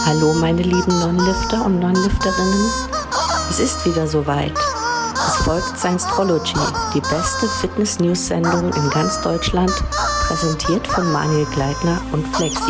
Hallo meine lieben Non-Lifter und Non-Lifterinnen, es ist wieder soweit. Es folgt Science-Trology, die beste Fitness-News-Sendung in ganz Deutschland, präsentiert von Manuel Gleitner und Flexi.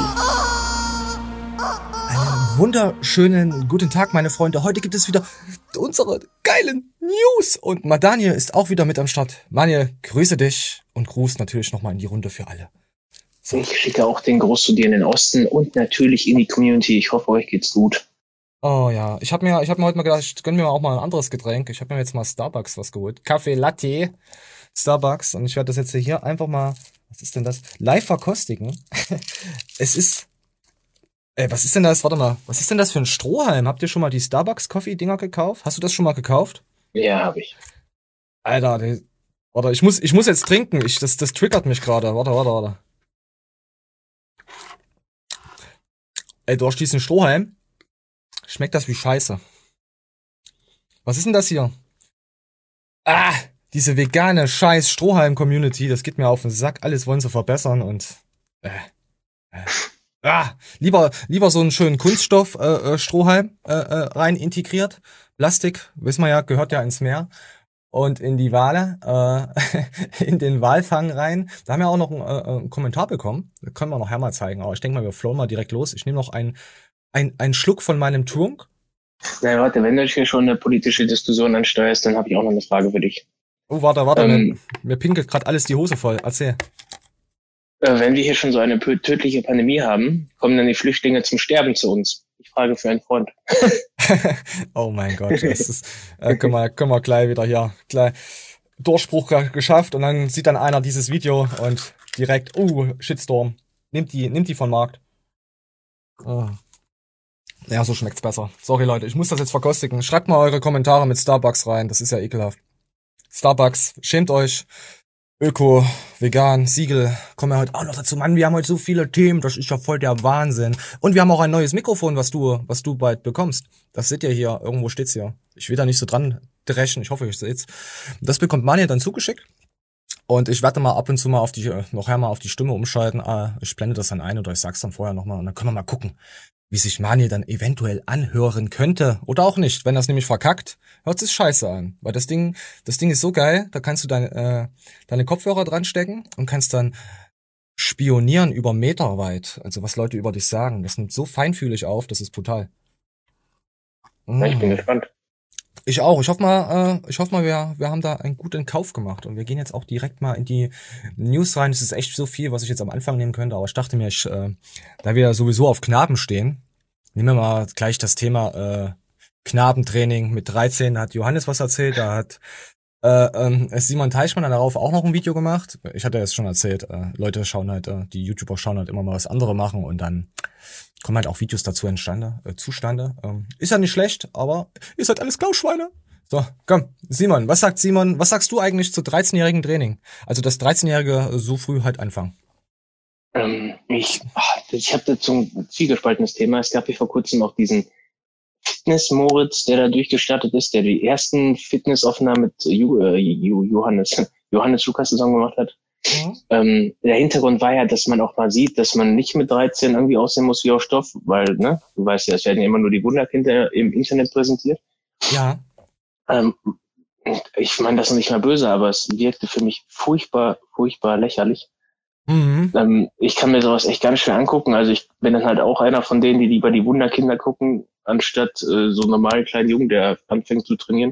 Einen wunderschönen guten Tag, meine Freunde. Heute gibt es wieder unsere geilen News und Daniel ist auch wieder mit am Start. Daniel, grüße dich und Gruß natürlich nochmal in die Runde für alle. So. Ich schicke auch den Gruß zu dir in den Osten und natürlich in die Community. Ich hoffe, euch geht's gut. Oh ja, ich hab mir heute mal gedacht, ich gönn mir auch mal ein anderes Getränk. Ich habe mir jetzt mal Starbucks was geholt. Kaffee Latte, Starbucks. Und ich werde das jetzt hier einfach mal, was ist denn das? Live verkostigen. Es ist, was ist denn das? Warte mal, was ist denn das für ein Strohhalm? Habt ihr schon mal die Starbucks-Coffee-Dinger gekauft? Hast du das schon mal gekauft? Ja, habe ich. Alter, warte, ich muss jetzt trinken. Das triggert mich gerade. Warte. Ey, durch diesen Strohhalm schmeckt das wie Scheiße. Was ist denn das hier? Ah, diese vegane scheiß Strohhalm-Community, das geht mir auf den Sack. Alles wollen sie verbessern und lieber so einen schönen Kunststoff Strohhalm rein integriert. Plastik, wissen wir ja, gehört ja ins Meer. Und in die Wale, in den Walfang rein. Da haben wir auch noch einen Kommentar bekommen. Das können wir nachher mal zeigen. Aber ich denke mal, wir flowen mal direkt los. Ich nehme noch einen Schluck von meinem Trunk. Na, warte, wenn du hier schon eine politische Diskussion ansteuerst, dann habe ich auch noch eine Frage für dich. Oh, warte. Mir pinkelt gerade alles die Hose voll. Erzähl. Wenn wir hier schon so eine tödliche Pandemie haben, kommen dann die Flüchtlinge zum Sterben zu uns? Ich frage für einen Freund. Oh mein Gott, das ist, können wir gleich wieder hier, gleich Durchbruch geschafft und dann sieht dann einer dieses Video und direkt, Shitstorm, nimmt die von Markt. Oh. Ja, so schmeckt's besser. Sorry Leute, ich muss das jetzt verkostigen. Schreibt mal eure Kommentare mit Starbucks rein, das ist ja ekelhaft. Starbucks, schämt euch. Öko, vegan, Siegel, kommen wir heute auch noch dazu. Mann, wir haben heute so viele Themen, das ist ja voll der Wahnsinn. Und wir haben auch ein neues Mikrofon, was du bald bekommst. Das seht ihr hier, irgendwo steht's hier. Ich will da nicht so dran dreschen, ich hoffe, ihr seht's. Das bekommt Manuel dann zugeschickt. Und ich werde mal ab und zu mal auf die Stimme umschalten. Ich blende das dann ein oder ich sag's dann vorher nochmal und dann können wir mal gucken, wie sich Manuel dann eventuell anhören könnte. Oder auch nicht. Wenn das nämlich verkackt, hört es scheiße an. Weil das Ding ist so geil, da kannst du deine Kopfhörer dran stecken und kannst dann spionieren über Meter weit. Also was Leute über dich sagen. Das nimmt so feinfühlig auf, das ist brutal. Ja, ich bin gespannt. Ich auch. Ich hoffe mal, wir haben da einen guten Kauf gemacht. Und wir gehen jetzt auch direkt mal in die News rein. Es ist echt so viel, was ich jetzt am Anfang nehmen könnte. Aber ich dachte mir, da wir sowieso auf Knaben stehen, nehmen wir mal gleich das Thema Knabentraining. Mit 13 hat Johannes was erzählt. Da hat Simon Teichmann darauf auch noch ein Video gemacht. Ich hatte es schon erzählt. Leute schauen halt, die YouTuber schauen halt immer mal, was andere machen. Und dann kommen halt auch Videos dazu zustande. Ist ja nicht schlecht, aber ihr seid alles Klauschweine. So, komm, Simon, was sagst du eigentlich zu 13-jährigen Training? Also das 13-jährige so früh halt anfangen. Ich habe dazu ein zwiegespaltenes Thema. Es gab hier vor kurzem auch diesen Fitness-Moritz, der da durchgestartet ist, der die ersten Fitnessaufnahmen mit Johannes Lukas zusammen gemacht hat. Mhm. Der Hintergrund war ja, dass man auch mal sieht, dass man nicht mit 13 irgendwie aussehen muss wie auf Stoff, weil, ne, du weißt ja, es werden ja immer nur die Wunderkinder im Internet präsentiert. Ja. Ich meine das ist nicht mal böse, aber es wirkte für mich furchtbar lächerlich. Mhm. Ich kann mir sowas echt ganz schwer angucken. Also ich bin dann halt auch einer von denen, die lieber die Wunderkinder gucken, anstatt so einen normalen kleinen Jungen, der anfängt zu trainieren.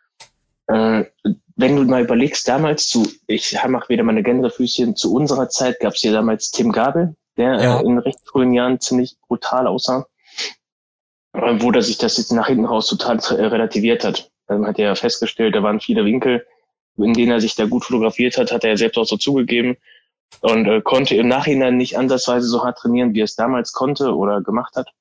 Wenn du mal überlegst, damals ich mache wieder meine Gänsefüßchen, zu unserer Zeit gab es hier damals Tim Gabel, der in recht frühen Jahren ziemlich brutal aussah, wo der sich das jetzt nach hinten raus total relativiert hat. Dann hat er ja festgestellt, da waren viele Winkel, in denen er sich da gut fotografiert hat, hat er selbst auch so zugegeben und konnte im Nachhinein nicht ansatzweise so hart trainieren, wie er es damals konnte oder gemacht hat.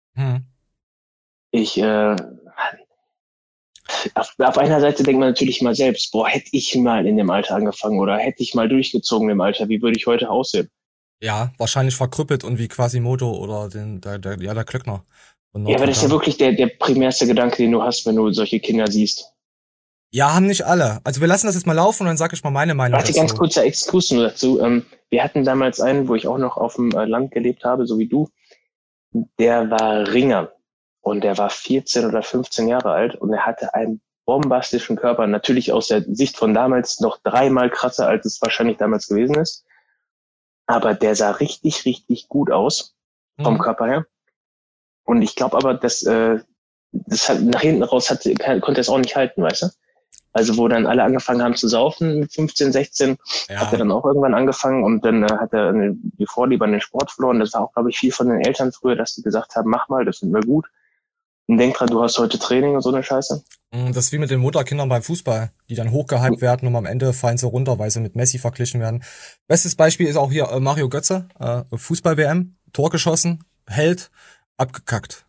Auf einer Seite denkt man natürlich mal selbst, hätte ich mal in dem Alter angefangen oder hätte ich mal durchgezogen im Alter, wie würde ich heute aussehen? Ja, wahrscheinlich verkrüppelt und wie Quasimodo oder der Klöckner. Ja, aber das ist ja wirklich der primärste Gedanke, den du hast, wenn du solche Kinder siehst. Ja, haben nicht alle. Also wir lassen das jetzt mal laufen und dann sage ich mal meine Meinung dazu. Ganz kurzer Exkurs nur dazu. Wir hatten damals einen, wo ich auch noch auf dem Land gelebt habe, so wie du. der war Ringer und der war 14 oder 15 Jahre alt und er hatte einen bombastischen Körper, natürlich aus der Sicht von damals noch 3-mal krasser, als es wahrscheinlich damals gewesen ist. Aber der sah richtig, richtig gut aus vom Körper her. Und ich glaube aber, dass das hat, nach hinten raus konnte es auch nicht halten, weißt du? Also wo dann alle angefangen haben zu saufen mit 15, 16, hat er dann auch irgendwann angefangen und dann hat er die Vorliebe an den Sport verloren. Das war auch, glaube ich, viel von den Eltern früher, dass die gesagt haben, mach mal, das finden wir gut. Und denk dran, du hast heute Training und so eine Scheiße. Das ist wie mit den Mutterkindern beim Fußball, die dann hochgehypt werden und am Ende fallen sie runter, weil sie mit Messi verglichen werden. Bestes Beispiel ist auch hier Mario Götze, Fußball-WM, Tor geschossen, Held, abgekackt.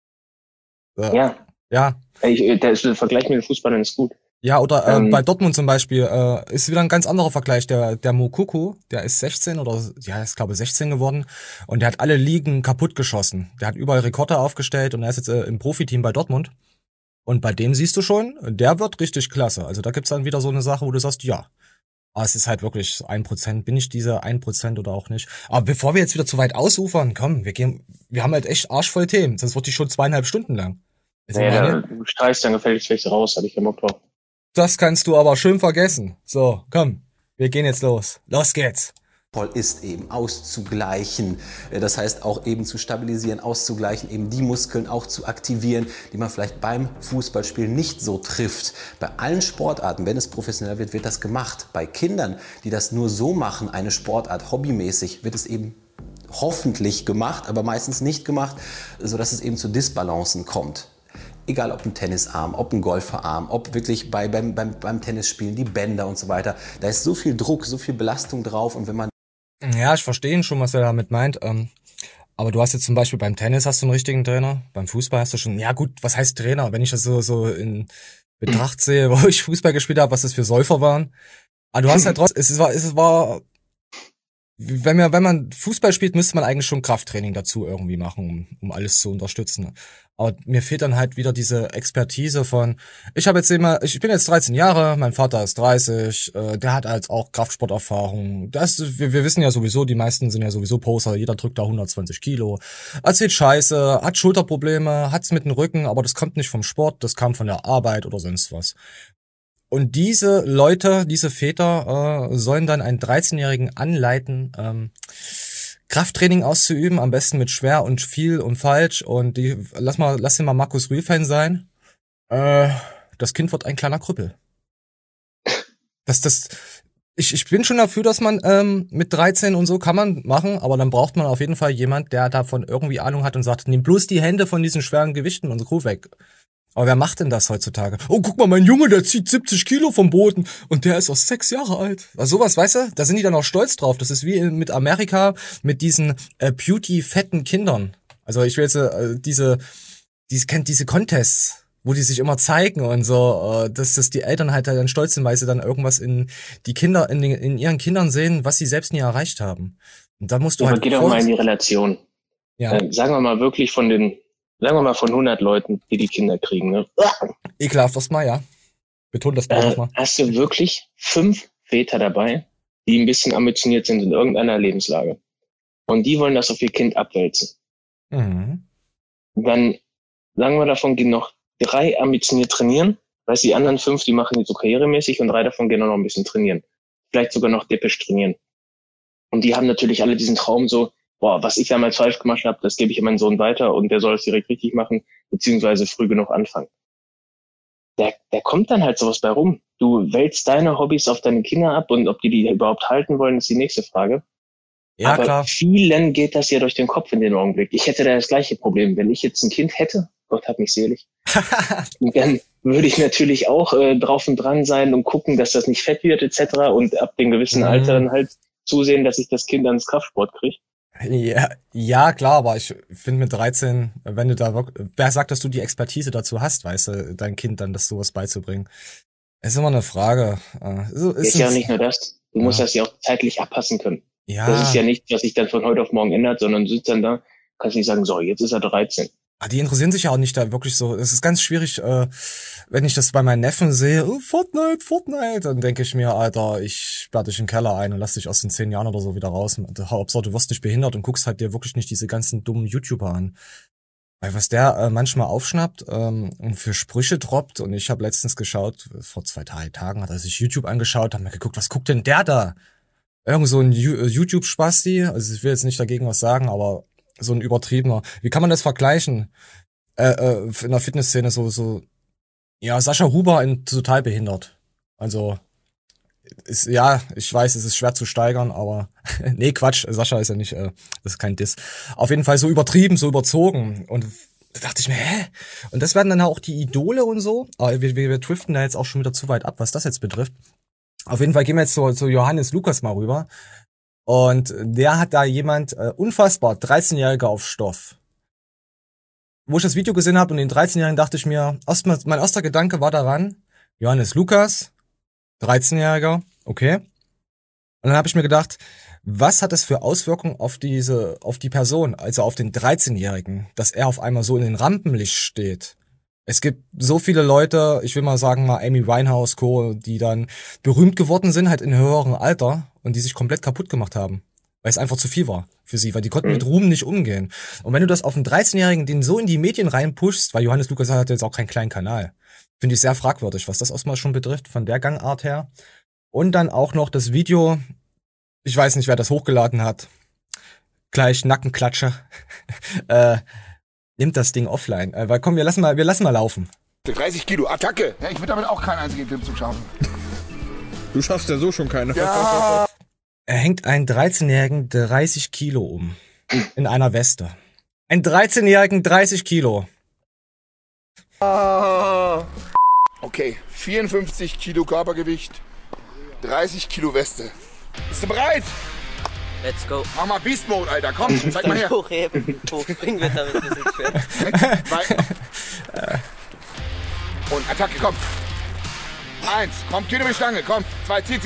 Ja. Ja. Der Vergleich mit den Fußballern ist gut. Ja, oder bei Dortmund zum Beispiel ist wieder ein ganz anderer Vergleich. Der Moukoko, der ist 16 oder ja, ist glaube 16 geworden und der hat alle Ligen kaputt geschossen. Der hat überall Rekorde aufgestellt und er ist jetzt im Profiteam bei Dortmund. Und bei dem siehst du schon, der wird richtig klasse. Also da gibt's dann wieder so eine Sache, wo du sagst, ja, aber es ist halt wirklich 1%. Bin ich diese 1% oder auch nicht? Aber bevor wir jetzt wieder zu weit ausufern, komm, wir haben halt echt arschvoll Themen. Sonst wird die schon 2,5 Stunden lang. Ja, du streichst dann gefälligst welche raus, hab ich keinen Bock drauf. Das kannst du aber schön vergessen. So, komm, wir gehen jetzt los. Los geht's. Ist eben auszugleichen, das heißt auch eben zu stabilisieren, auszugleichen, eben die Muskeln auch zu aktivieren, die man vielleicht beim Fußballspielen nicht so trifft. Bei allen Sportarten, wenn es professionell wird, wird das gemacht. Bei Kindern, die das nur so machen, eine Sportart hobbymäßig, wird es eben hoffentlich gemacht, aber meistens nicht gemacht, sodass es eben zu Disbalancen kommt. Egal ob ein Tennisarm, ob ein Golferarm, ob wirklich beim Tennisspielen die Bänder und so weiter. Da ist so viel Druck, so viel Belastung drauf und wenn man... Ja, ich verstehe schon, was er damit meint. Aber du hast jetzt zum Beispiel beim Tennis hast du einen richtigen Trainer, beim Fußball hast du schon, ja gut, was heißt Trainer? Wenn ich das so in Betracht sehe, wo ich Fußball gespielt habe, was das für Säufer waren. Aber du hast halt trotzdem, es war, wenn man Fußball spielt, müsste man eigentlich schon Krafttraining dazu irgendwie machen, um alles zu unterstützen. Aber mir fehlt dann halt wieder diese Expertise von, ich bin jetzt 13 Jahre, mein Vater ist 30, der hat halt auch Kraftsporterfahrung. Wir wissen ja sowieso, die meisten sind ja sowieso Poser, jeder drückt da 120 Kilo. Erzählt Scheiße, hat Schulterprobleme, hat's mit dem Rücken, aber das kommt nicht vom Sport, das kam von der Arbeit oder sonst was. Und diese Leute, diese Väter sollen dann einen 13-Jährigen anleiten, Krafttraining auszuüben, am besten mit schwer und viel und falsch. Und lass den mal Markus Rühl-Fan sein. Das Kind wird ein kleiner Krüppel. Ich bin schon dafür, dass man mit 13 und so kann man machen, aber dann braucht man auf jeden Fall jemand, der davon irgendwie Ahnung hat und sagt, nimm bloß die Hände von diesen schweren Gewichten und Crew weg. Aber wer macht denn das heutzutage? Oh, guck mal, mein Junge, der zieht 70 Kilo vom Boden und der ist erst 6 Jahre alt. Also sowas, weißt du? Da sind die dann auch stolz drauf. Das ist wie mit Amerika, mit diesen beauty-fetten Kindern. Also ich will jetzt kennt diese Contests, wo die sich immer zeigen und so, dass die Eltern halt dann stolz sind, weil sie dann irgendwas in ihren Kindern sehen, was sie selbst nie erreicht haben. Und da musst du halt... Aber geh doch mal in die Relation. Ja. Sagen wir mal wirklich von 100 Leuten, die Kinder kriegen, ne? Ekelhaft erstmal, ja. Betont das bitte nochmal. Hast du wirklich 5 Väter dabei, die ein bisschen ambitioniert sind in irgendeiner Lebenslage? Und die wollen das auf ihr Kind abwälzen. Mhm. Dann, sagen wir davon, gehen noch 3 ambitioniert trainieren. Weißt du, die anderen 5, die machen die so karrieremäßig und 3 davon gehen auch noch ein bisschen trainieren. Vielleicht sogar noch dippisch trainieren. Und die haben natürlich alle diesen Traum so, boah, was ich damals falsch gemacht habe, das gebe ich meinem Sohn weiter und der soll es direkt richtig machen, beziehungsweise früh genug anfangen. Der kommt dann halt sowas bei rum. Du wälzt deine Hobbys auf deine Kinder ab und ob die überhaupt halten wollen, ist die nächste Frage. Ja, aber klar. Vielen geht das ja durch den Kopf in dem Augenblick. Ich hätte da das gleiche Problem. Wenn ich jetzt ein Kind hätte, Gott hab mich selig, dann würde ich natürlich auch drauf und dran sein und gucken, dass das nicht fett wird etc. und ab dem gewissen Alter dann halt zusehen, dass ich das Kind ans Kraftsport kriege. Ja, klar, aber ich finde mit 13, wenn du da wirklich, wer sagt, dass du die Expertise dazu hast, weißt du, dein Kind dann das sowas beizubringen? Ist immer eine Frage. Ist ja nicht nur das. Du musst das ja auch zeitlich abpassen können. Ja. Das ist ja nichts, was sich dann von heute auf morgen ändert, sondern du sitzt dann da, kannst nicht sagen, so, jetzt ist er 13. Die interessieren sich ja auch nicht da wirklich so. Es ist ganz schwierig, wenn ich das bei meinen Neffen sehe, oh, Fortnite, dann denke ich mir, Alter, ich sperr dich in den Keller ein und lass dich aus den 10 Jahren oder so wieder raus. Hauptsache, du wirst nicht behindert und guckst halt dir wirklich nicht diese ganzen dummen YouTuber an. Weil was der manchmal aufschnappt und für Sprüche droppt, und ich habe letztens geschaut, vor 2-3 Tagen hat er sich YouTube angeschaut, hat mir geguckt, was guckt denn der da? Irgend so ein YouTube-Spasti, also ich will jetzt nicht dagegen was sagen, aber so ein übertriebener. Wie kann man das vergleichen? In der Fitnessszene ja, Sascha Huber in total behindert. Also, ja, ich weiß, es ist schwer zu steigern, aber nee, Quatsch, Sascha ist ja nicht, das ist kein Diss. Auf jeden Fall so übertrieben, so überzogen. Und da dachte ich mir, hä? Und das werden dann auch die Idole und so. Aber wir driften da jetzt auch schon wieder zu weit ab, was das jetzt betrifft. Auf jeden Fall gehen wir jetzt zu Johannes Lukas mal rüber. Und der hat da jemand, unfassbar, 13-Jähriger auf Stoff. Wo ich das Video gesehen habe und den 13-Jährigen dachte ich mir, mein erster Gedanke war daran, Johannes Lukas, 13-Jähriger, okay. Und dann habe ich mir gedacht, was hat das für Auswirkungen auf die Person, also auf den 13-Jährigen, dass er auf einmal so in den Rampenlicht steht? Es gibt so viele Leute, ich will mal sagen, Amy Winehouse, die dann berühmt geworden sind, halt in höherem Alter und die sich komplett kaputt gemacht haben. Weil es einfach zu viel war für sie, weil die konnten mit Ruhm nicht umgehen. Und wenn du das auf einen 13-Jährigen, den so in die Medien reinpushst, weil Johannes Lukas hat jetzt auch keinen kleinen Kanal, finde ich sehr fragwürdig, was das erstmal schon betrifft, von der Gangart her. Und dann auch noch das Video, ich weiß nicht, wer das hochgeladen hat, gleich Nackenklatsche, nimmt das Ding offline. Weil komm, wir lassen mal laufen. 30 Kilo, Attacke! Ja, ich will damit auch keinen einzigen Film zu schaffen. Du schaffst ja so schon keine. Ja. Er hängt einen 13-Jährigen 30 Kilo um. In einer Weste. Ein 13-Jährigen 30 Kilo. Okay, 54 Kilo Körpergewicht, 30 Kilo Weste. Bist du bereit? Let's go. Mach mal Beast Mode, Alter. Komm, zeig mal her. Hochheben. Hochspringen wird damit ein bisschen schwer. Und Attacke, komm. 1, komm, Kilo mit Stange, komm. 2, zieh.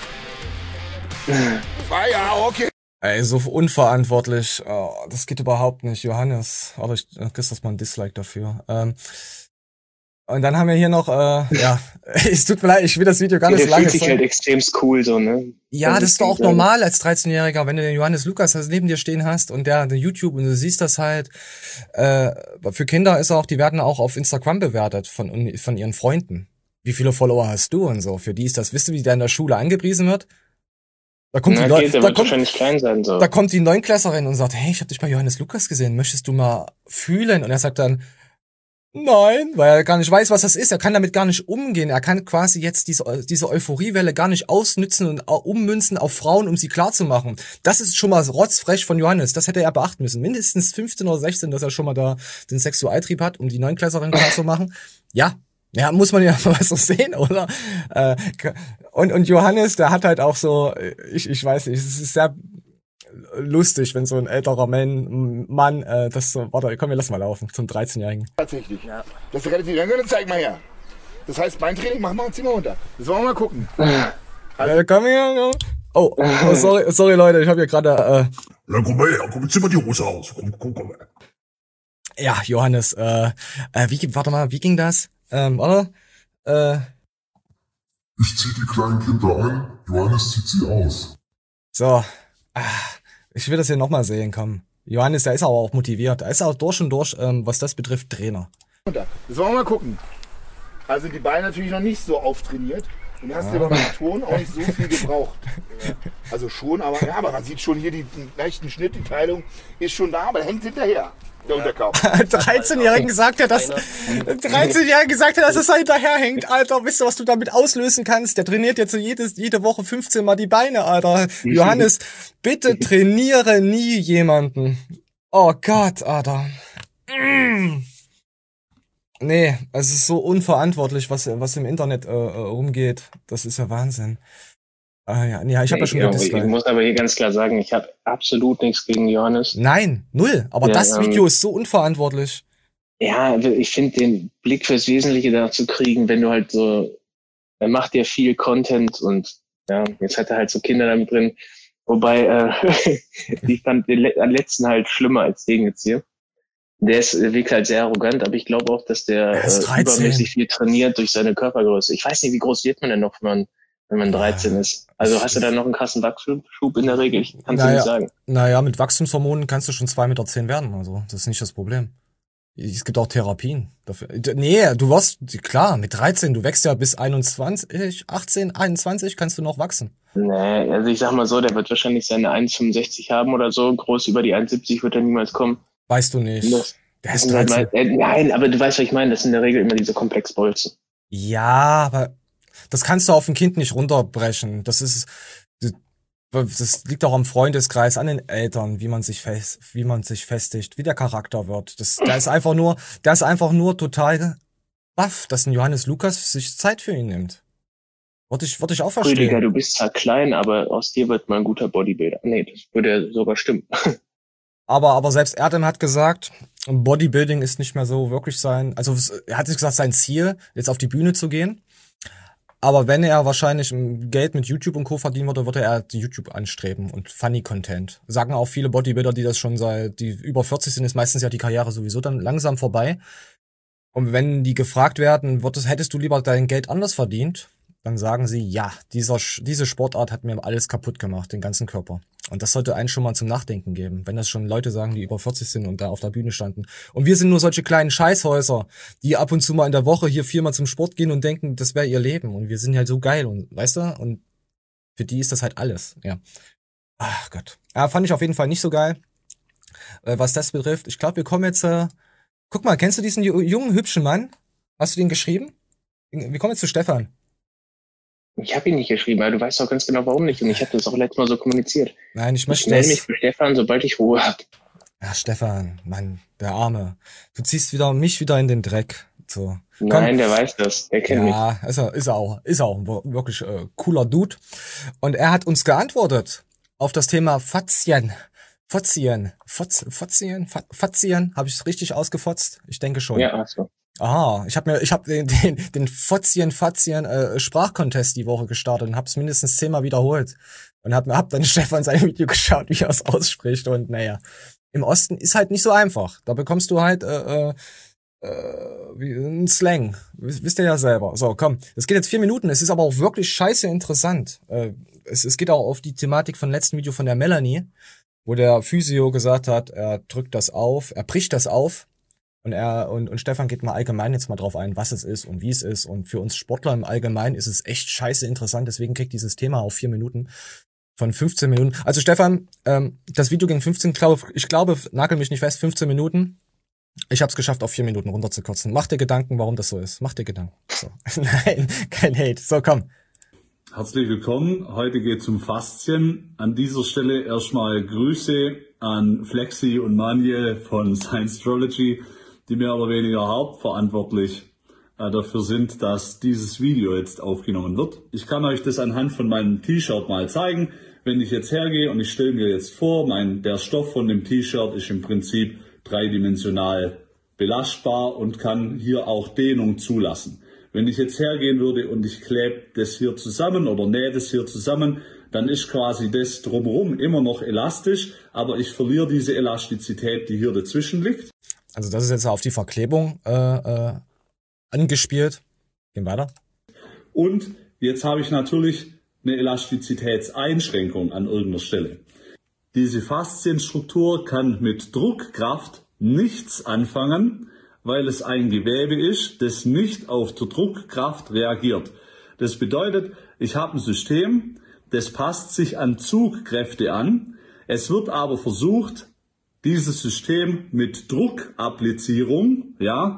2, ja, okay. Ey, so unverantwortlich. Oh, das geht überhaupt nicht, Johannes. Aber ich kriegst das mal ein Dislike dafür. Und dann haben wir hier noch, ja, es tut mir leid, ich will das Video gar nicht so lange. Der fühlt sich halt extrem cool, so, ne? Ja, das ist doch auch normal als 13-Jähriger, wenn du den Johannes Lukas neben dir stehen hast und der YouTube und du siehst das halt. Für Kinder ist auch, die werden auch auf Instagram bewertet von ihren Freunden. Wie viele Follower hast du und so? Für die ist das, wisst ihr, wie der in der Schule angepriesen wird? Da kommt wahrscheinlich klein sein, so. Da kommt die Neunklässlerin und sagt, hey, ich habe dich bei Johannes Lukas gesehen, möchtest du mal fühlen? Und er sagt dann, nein, weil er gar nicht weiß, was das ist. Er kann damit gar nicht umgehen. Er kann quasi jetzt diese Euphoriewelle gar nicht ausnützen und ummünzen auf Frauen, um sie klarzumachen. Das ist schon mal rotzfrech von Johannes. Das hätte er beachten müssen. Mindestens 15 oder 16, dass er schon mal da den Sexualtrieb hat, um die Neunklässlerin klarzumachen. Ja, muss man ja mal so sehen, oder? Und Johannes, der hat halt auch so, ich weiß nicht, es ist sehr lustig, wenn so ein älterer Mann das so, warte, komm, wir lassen mal laufen, zum 13-Jährigen. Tatsächlich. Ja. Das ist relativ lange, dann zeig mal her. Das heißt, Beintraining, mach mal und zieh mal runter. Das wollen wir mal gucken. Also, komm her. Oh, sorry Leute, ich habe hier gerade Na, komm mal her, komm, zieh mal die Hose aus. Komm. Ja, Johannes, wie ging das? Oder? Ich zieh die kleinen Kinder ein, Johannes zieht sie aus. So, ich will das hier nochmal sehen, komm. Johannes, der ist aber auch motiviert. Er ist auch durch und durch, was das betrifft, Trainer. Das wollen wir mal gucken. Also die Beine natürlich noch nicht so auftrainiert. Und hast du aber beim Ton auch nicht so viel gebraucht. Also schon, aber man sieht schon hier den leichten Schnitt, die Teilung ist schon da, aber hängt hinterher. Der Unterkörper. 13-Jährigen sagt er, dass es da hinterherhängt, Alter. Wisst ihr, was du damit auslösen kannst? Der trainiert jetzt jede Woche 15 Mal die Beine, Alter. Johannes, bitte trainiere nie jemanden. Oh Gott, Alter. Nee, es ist so unverantwortlich, was im Internet rumgeht. Das ist ja Wahnsinn. Ja, ich habe ja schon Ich muss aber hier ganz klar sagen, ich habe absolut nichts gegen Johannes. Nein, null. Aber das Video ist so unverantwortlich. Ja, ich finde den Blick fürs Wesentliche da zu kriegen, wenn du halt so, er macht ja viel Content und ja, jetzt hat er halt so Kinder damit drin. Wobei, ich fand den letzten halt schlimmer als den jetzt hier. Der wirkt halt sehr arrogant, aber ich glaube auch, dass der übermäßig viel trainiert durch seine Körpergröße. Ich weiß nicht, wie groß wird man denn noch, wenn man 13 ist? Also hast du da noch einen krassen Wachstumsschub in der Regel? Kannst du nicht sagen. Naja, mit Wachstumshormonen kannst du schon 2,10 Meter werden. Also das ist nicht das Problem. Es gibt auch Therapien dafür. Nee, du wirst, klar, mit 13, du wächst ja bis 21, 18, 21 kannst du noch wachsen. Nee, also ich sag mal so, der wird wahrscheinlich seine 1,65 haben oder so. Groß über die 1,70 wird er niemals kommen. Weißt du nicht. Der ist 13. Nein, aber du weißt, was ich meine. Das sind in der Regel immer diese Komplexbolzen. Ja, aber das kannst du auf ein Kind nicht runterbrechen. Das liegt auch am Freundeskreis, an den Eltern, wie man sich festigt, wie der Charakter wird. Der ist einfach nur total baff, dass ein Johannes Lukas sich Zeit für ihn nimmt. Würde ich auch verstehen. Rüdiger, du bist zwar klein, aber aus dir wird mal ein guter Bodybuilder. Nee, das würde ja sogar stimmen. Aber selbst Erdem hat gesagt, Bodybuilding ist nicht mehr so wirklich also er hat nicht gesagt, sein Ziel, jetzt auf die Bühne zu gehen. Aber wenn er wahrscheinlich Geld mit YouTube und Co. verdienen würde er die YouTube anstreben und Funny Content. Sagen auch viele Bodybuilder, die über 40 sind, ist meistens ja die Karriere sowieso dann langsam vorbei. Und wenn die gefragt werden, hättest du lieber dein Geld anders verdient? Dann sagen sie, ja, diese Sportart hat mir alles kaputt gemacht, den ganzen Körper. Und das sollte einen schon mal zum Nachdenken geben, wenn das schon Leute sagen, die über 40 sind und da auf der Bühne standen. Und wir sind nur solche kleinen Scheißhäuser, die ab und zu mal in der Woche hier 4-mal zum Sport gehen und denken, das wäre ihr Leben. Und wir sind halt so geil und, weißt du, und für die ist das halt alles, ja. Ach Gott. Ja, fand ich auf jeden Fall nicht so geil, was das betrifft. Ich glaube, wir kommen jetzt, guck mal, kennst du diesen jungen, hübschen Mann? Hast du den geschrieben? Wir kommen jetzt zu Stefan. Ich habe ihn nicht geschrieben, aber du weißt doch ganz genau, warum nicht. Und ich habe das auch letztes Mal so kommuniziert. Nein, ich melde mich für Stefan, sobald ich Ruhe habe. Ja, Stefan, Mann, der Arme. Du ziehst mich wieder in den Dreck. So. Nein, der weiß das. Der kennt mich. Ja, ist er auch ein wirklich cooler Dude. Und er hat uns geantwortet auf das Thema Fazien. Fazien. Habe ich es richtig ausgefotzt? Ich denke schon. Ja, also. Aha, ich habe den Fazien Sprachcontest die Woche gestartet und hab's mindestens 10-mal wiederholt und hab dann Stefan sein Video geschaut, wie er es ausspricht und naja, im Osten ist halt nicht so einfach. Da bekommst du halt wie ein Slang. Wisst ihr ja selber. So, komm, das geht jetzt 4 Minuten, es ist aber auch wirklich scheiße interessant. Es geht auch auf die Thematik von letzten Video von der Melanie, wo der Physio gesagt hat, er bricht das auf. Und Stefan geht mal allgemein jetzt mal drauf ein, was es ist und wie es ist. Und für uns Sportler im Allgemeinen ist es echt scheiße interessant. Deswegen kriegt dieses Thema auf 4 Minuten von 15 Minuten. Also Stefan, das Video ging 15, ich glaube, nagel mich nicht fest, 15 Minuten. Ich habe es geschafft, auf 4 Minuten runterzukürzen. Mach dir Gedanken, warum das so ist. Mach dir Gedanken. So. Nein, kein Hate. So, komm. Herzlich willkommen. Heute geht es um Faszien. An dieser Stelle erstmal Grüße an Flexi und Manuel von Science-Trology, die mehr oder weniger hauptverantwortlich dafür sind, dass dieses Video jetzt aufgenommen wird. Ich kann euch das anhand von meinem T-Shirt mal zeigen. Wenn ich jetzt hergehe und ich stelle mir jetzt vor, der Stoff von dem T-Shirt ist im Prinzip dreidimensional belastbar und kann hier auch Dehnung zulassen. Wenn ich jetzt hergehen würde und ich klebe das hier zusammen oder nähe das hier zusammen, dann ist quasi das drumherum immer noch elastisch, aber ich verliere diese Elastizität, die hier dazwischen liegt. Also das ist jetzt auf die Verklebung angespielt. Gehen weiter. Und jetzt habe ich natürlich eine Elastizitätseinschränkung an irgendeiner Stelle. Diese Faszienstruktur kann mit Druckkraft nichts anfangen, weil es ein Gewebe ist, das nicht auf die Druckkraft reagiert. Das bedeutet, ich habe ein System, das passt sich an Zugkräfte an. Es wird aber versucht, dieses System mit Druckapplizierung,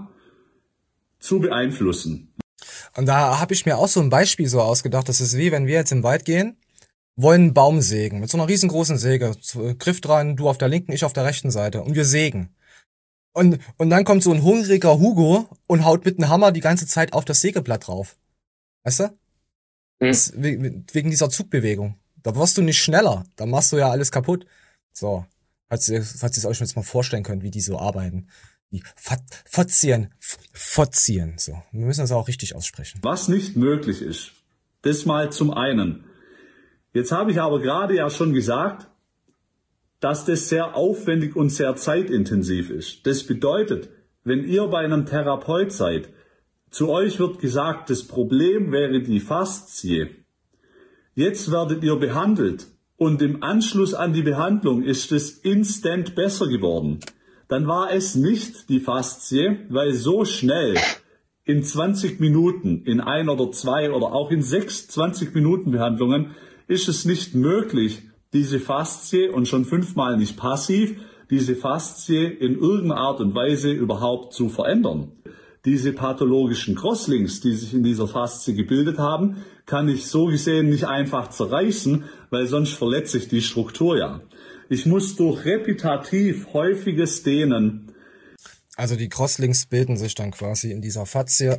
zu beeinflussen. Und da habe ich mir auch so ein Beispiel so ausgedacht. Das ist wie, wenn wir jetzt im Wald gehen, wollen einen Baum sägen, mit so einer riesengroßen Säge. Griff dran, du auf der linken, ich auf der rechten Seite. Und wir sägen. Und dann kommt so ein hungriger Hugo und haut mit einem Hammer die ganze Zeit auf das Sägeblatt drauf. Weißt du? Das, wegen dieser Zugbewegung. Da wirst du nicht schneller. Da machst du ja alles kaputt. So. Falls ihr es euch jetzt mal vorstellen könnt, wie die so arbeiten. Die Fazien. So. Wir müssen das auch richtig aussprechen. Was nicht möglich ist. Das mal zum einen. Jetzt habe ich aber gerade ja schon gesagt, dass das sehr aufwendig und sehr zeitintensiv ist. Das bedeutet, wenn ihr bei einem Therapeut seid, zu euch wird gesagt, das Problem wäre die Faszie. Jetzt werdet ihr behandelt und im Anschluss an die Behandlung ist es instant besser geworden. Dann war es nicht die Faszie, weil so schnell in 20 Minuten, in 1 oder 2 oder auch in 6 20-Minuten-Behandlungen ist es nicht möglich, diese Faszie und schon 5-mal nicht passiv, diese Faszie in irgendeiner Art und Weise überhaupt zu verändern. Diese pathologischen Crosslinks, die sich in dieser Faszie gebildet haben, kann ich so gesehen nicht einfach zerreißen, weil sonst verletze ich die Struktur ja. Ich muss durch repetitiv häufiges Dehnen. Also die Crosslinks bilden sich dann quasi in dieser Faszie,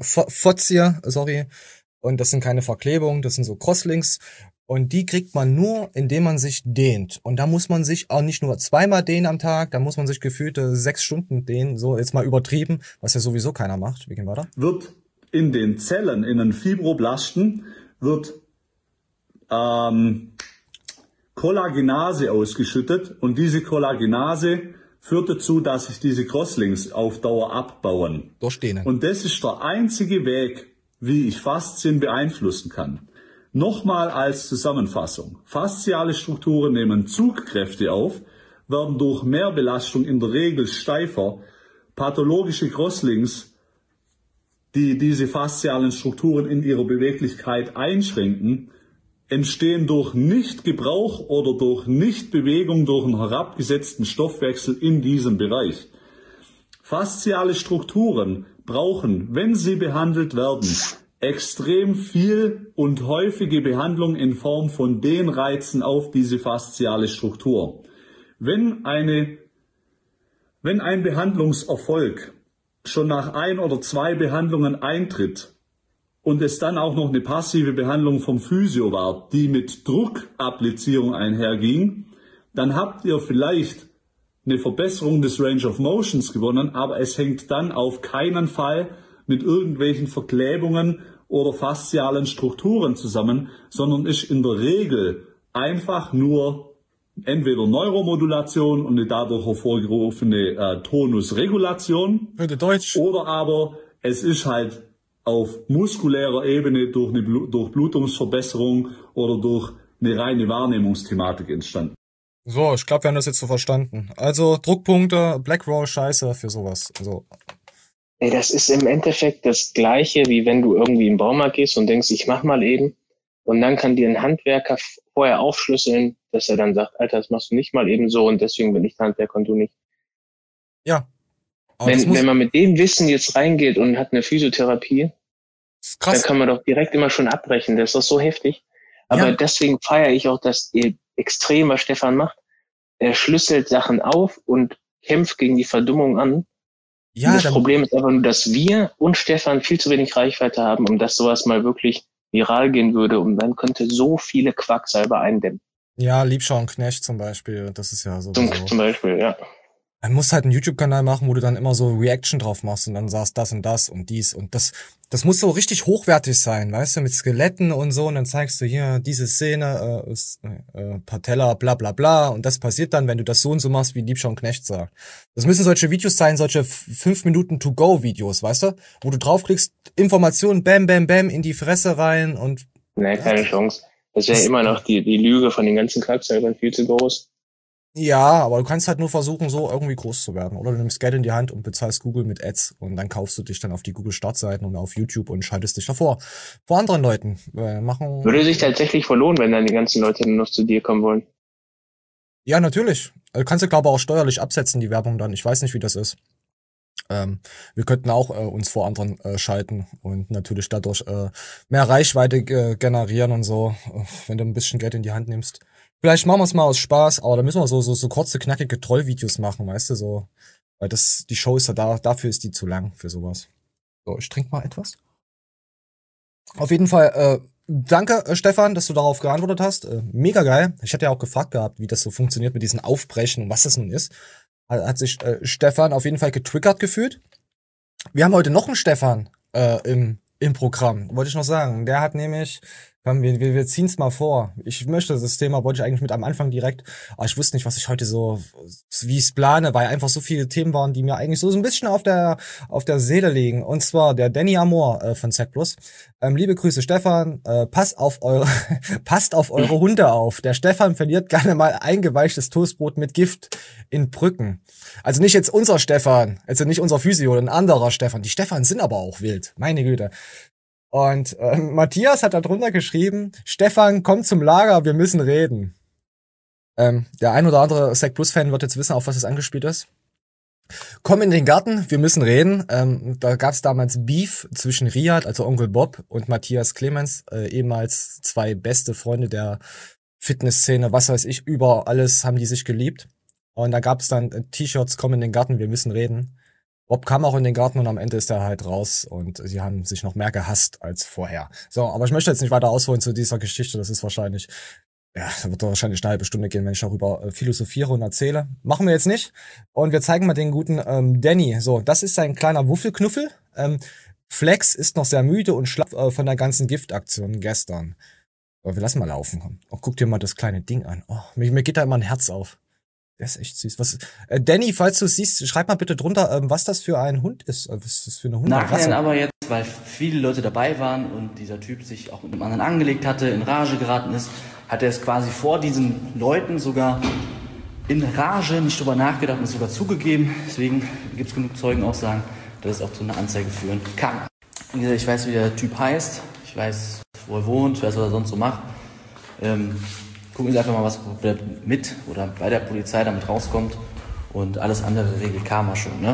und das sind keine Verklebungen, das sind so Crosslinks. Und die kriegt man nur, indem man sich dehnt. Und da muss man sich auch nicht nur 2-mal dehnen am Tag, da muss man sich gefühlte 6 Stunden dehnen, so jetzt mal übertrieben, was ja sowieso keiner macht. Wie gehen wir weiter? Wird in den Zellen, in den Fibroblasten, wird Kollagenase ausgeschüttet und diese Kollagenase führt dazu, dass sich diese Crosslinks auf Dauer abbauen. Durchdehnen. Und das ist der einzige Weg, wie ich Faszien beeinflussen kann. Nochmal als Zusammenfassung. Fasziale Strukturen nehmen Zugkräfte auf, werden durch Mehrbelastung in der Regel steifer. Pathologische Crosslinks, die diese faszialen Strukturen in ihrer Beweglichkeit einschränken, entstehen durch Nichtgebrauch oder durch Nichtbewegung durch einen herabgesetzten Stoffwechsel in diesem Bereich. Fasziale Strukturen brauchen, wenn sie behandelt werden, extrem viel und häufige Behandlung in Form von Dehnreizen auf diese fasziale Struktur. Wenn ein Behandlungserfolg schon nach 1 oder 2 Behandlungen eintritt und es dann auch noch eine passive Behandlung vom Physio war, die mit Druckapplizierung einherging, dann habt ihr vielleicht eine Verbesserung des Range of Motions gewonnen, aber es hängt dann auf keinen Fall mit irgendwelchen Verklebungen oder faszialen Strukturen zusammen, sondern ist in der Regel einfach nur entweder Neuromodulation und eine dadurch hervorgerufene Tonusregulation, oder aber es ist halt auf muskulärer Ebene durch eine Durchblutungsverbesserung oder durch eine reine Wahrnehmungsthematik entstanden. So, ich glaube, wir haben das jetzt so verstanden. Also Druckpunkte, Black Roll, Scheiße für sowas. Also Ey, das ist im Endeffekt das Gleiche, wie wenn du irgendwie im Baumarkt gehst und denkst, ich mach mal eben. Und dann kann dir ein Handwerker vorher aufschlüsseln, dass er dann sagt, Alter, das machst du nicht mal eben so und deswegen bin ich Handwerker und du nicht. Ja. Wenn man mit dem Wissen jetzt reingeht und hat eine Physiotherapie, dann kann man doch direkt immer schon abbrechen. Das ist doch so heftig. Aber deswegen feiere ich auch das extrem, was Stefan macht. Er schlüsselt Sachen auf und kämpft gegen die Verdummung an. Ja, das Problem ist einfach nur, dass wir und Stefan viel zu wenig Reichweite haben, um dass sowas mal wirklich viral gehen würde und dann könnte so viele Quacksalber eindämmen. Ja, Liebscher und Knecht zum Beispiel, das ist ja so. Zum Beispiel, ja. Man muss halt einen YouTube-Kanal machen, wo du dann immer so Reaction drauf machst und dann sagst das und das und dies und das. Das muss so richtig hochwertig sein, weißt du, mit Skeletten und so und dann zeigst du hier diese Szene, Patella, bla bla bla und das passiert dann, wenn du das so und so machst, wie Liebscher und Knecht sagt. Das müssen solche Videos sein, solche 5 Minuten To-Go-Videos, weißt du, wo du draufklickst, Informationen, bam, bam, bam, in die Fresse rein und... Nee, keine Chance. Das ist ja immer noch die Lüge von den ganzen Quacksalbern viel zu groß. Ja, aber du kannst halt nur versuchen, so irgendwie groß zu werden. Oder du nimmst Geld in die Hand und bezahlst Google mit Ads und dann kaufst du dich dann auf die Google-Startseiten und auf YouTube und schaltest dich davor. Vor anderen Leuten machen... Würde sich tatsächlich verlohnen, wenn dann die ganzen Leute nur noch zu dir kommen wollen? Ja, natürlich. Du kannst ja, glaube ich, auch steuerlich absetzen, die Werbung dann. Ich weiß nicht, wie das ist. Wir könnten auch uns vor anderen schalten und natürlich dadurch mehr Reichweite generieren und so, wenn du ein bisschen Geld in die Hand nimmst. Vielleicht machen wir es mal aus Spaß, aber da müssen wir so kurze, knackige Trollvideos machen, weißt du, so. Weil die Show ist ja dafür ist die zu lang für sowas. So, ich trinke mal etwas. Auf jeden Fall, danke, Stefan, dass du darauf geantwortet hast. Mega geil. Ich hatte ja auch gefragt gehabt, wie das so funktioniert mit diesen Aufbrechen und was das nun ist. Hat sich Stefan auf jeden Fall getriggert gefühlt. Wir haben heute noch einen Stefan im Programm, wollte ich noch sagen. Der hat nämlich Komm, wir ziehen's mal vor. Ich möchte das Thema, wollte ich eigentlich mit am Anfang direkt, aber ich wusste nicht, was ich heute so, wie ich es plane, weil einfach so viele Themen waren, die mir eigentlich so ein bisschen auf der Seele liegen. Und zwar der Danny Amor von Zack Plus. Liebe Grüße, Stefan. Passt auf eure Hunde auf. Der Stefan verliert gerne mal eingeweichtes Toastbrot mit Gift in Brücken. Also nicht jetzt unser Stefan, also nicht unser Physio, ein anderer Stefan. Die Stefans sind aber auch wild. Meine Güte. Und Matthias hat da drunter geschrieben, Stefan, komm zum Lager, wir müssen reden. Der ein oder andere Zack Plus-Fan wird jetzt wissen, auf was es angespielt ist. Komm in den Garten, wir müssen reden. Da gab es damals Beef zwischen Riyad, also Onkel Bob, und Matthias Clemens, ehemals zwei beste Freunde der Fitnessszene, was weiß ich, über alles haben die sich geliebt. Und da gab es dann T-Shirts, komm in den Garten, wir müssen reden. Bob kam auch in den Garten und am Ende ist er halt raus und sie haben sich noch mehr gehasst als vorher. So, aber ich möchte jetzt nicht weiter ausholen zu dieser Geschichte. Das ist wahrscheinlich, da wird wahrscheinlich eine halbe Stunde gehen, wenn ich darüber philosophiere und erzähle. Machen wir jetzt nicht. Und wir zeigen mal den guten Danny. So, das ist sein kleiner Wuffelknuffel. Flex ist noch sehr müde und schlapp von der ganzen Giftaktion gestern. Aber wir lassen mal laufen. Komm. Oh, guck dir mal das kleine Ding an. Oh, mir geht da immer ein Herz auf. Der ist echt süß. Was, Danny, falls du es siehst, schreib mal bitte drunter, was das für ein Hund ist. Was ist das für eine Hundrasse? Nachher aber jetzt, weil viele Leute dabei waren und dieser Typ sich auch mit einem anderen angelegt hatte, in Rage geraten ist, hat er es quasi vor diesen Leuten sogar in Rage nicht drüber nachgedacht und es sogar zugegeben. Deswegen gibt es genug Zeugenaussagen, dass es auch zu einer Anzeige führen kann. Wie gesagt, ich weiß, wie der Typ heißt. Ich weiß, wo er wohnt, ich weiß, was er sonst so macht. Gucken Sie einfach mal, was mit oder bei der Polizei damit rauskommt und alles andere regelt Karma schon, ne?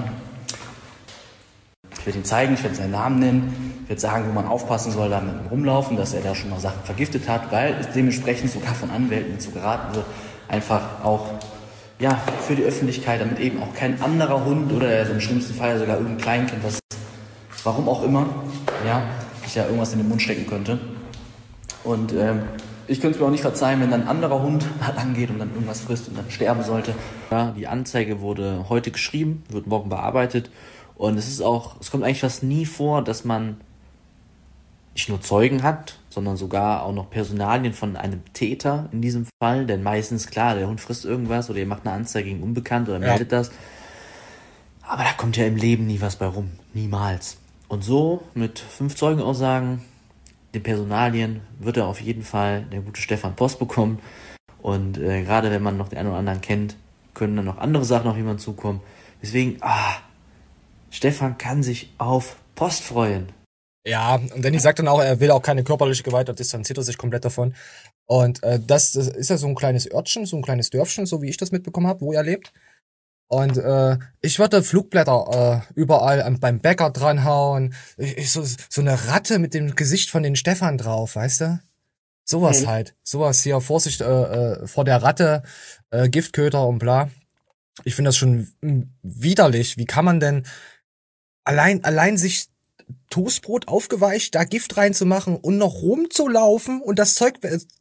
Ich werde ihn zeigen, ich werde seinen Namen nennen, ich werde sagen, wo man aufpassen soll, da mit ihm rumlaufen, dass er da schon mal Sachen vergiftet hat, weil es dementsprechend sogar von Anwälten dazu geraten wird, einfach auch, ja, für die Öffentlichkeit, damit eben auch kein anderer Hund oder im schlimmsten Fall sogar irgendein Kleinkind, was, warum auch immer, ja, sich ja irgendwas in den Mund stecken könnte. Und, ich könnte es mir auch nicht verzeihen, wenn dann ein anderer Hund angeht und dann irgendwas frisst und dann sterben sollte. Ja, die Anzeige wurde heute geschrieben, wird morgen bearbeitet. Und es kommt eigentlich fast nie vor, dass man nicht nur Zeugen hat, sondern sogar auch noch Personalien von einem Täter in diesem Fall. Denn meistens, klar, der Hund frisst irgendwas oder ihr macht eine Anzeige gegen Unbekannt oder meldet das. Aber da kommt ja im Leben nie was bei rum. Niemals. Und so mit 5 Zeugenaussagen, den Personalien, wird er auf jeden Fall, der gute Stefan, Post bekommen. Und gerade wenn man noch den einen oder anderen kennt, können dann noch andere Sachen auf jemanden zukommen. Deswegen, Stefan kann sich auf Post freuen. Ja, und Danny sagt dann auch, er will auch keine körperliche Gewalt, da distanziert er sich komplett davon. Und das ist ja so ein kleines Örtchen, so ein kleines Dörfchen, so wie ich das mitbekommen habe, wo er lebt. Und ich würde Flugblätter überall beim Bäcker dranhauen. So eine Ratte mit dem Gesicht von den Stefan drauf, weißt du? Sowas halt. Sowas hier, Vorsicht vor der Ratte, Giftköter und bla. Ich finde das schon widerlich. Wie kann man denn allein sich Toastbrot aufgeweicht, da Gift reinzumachen und noch rumzulaufen und das Zeug...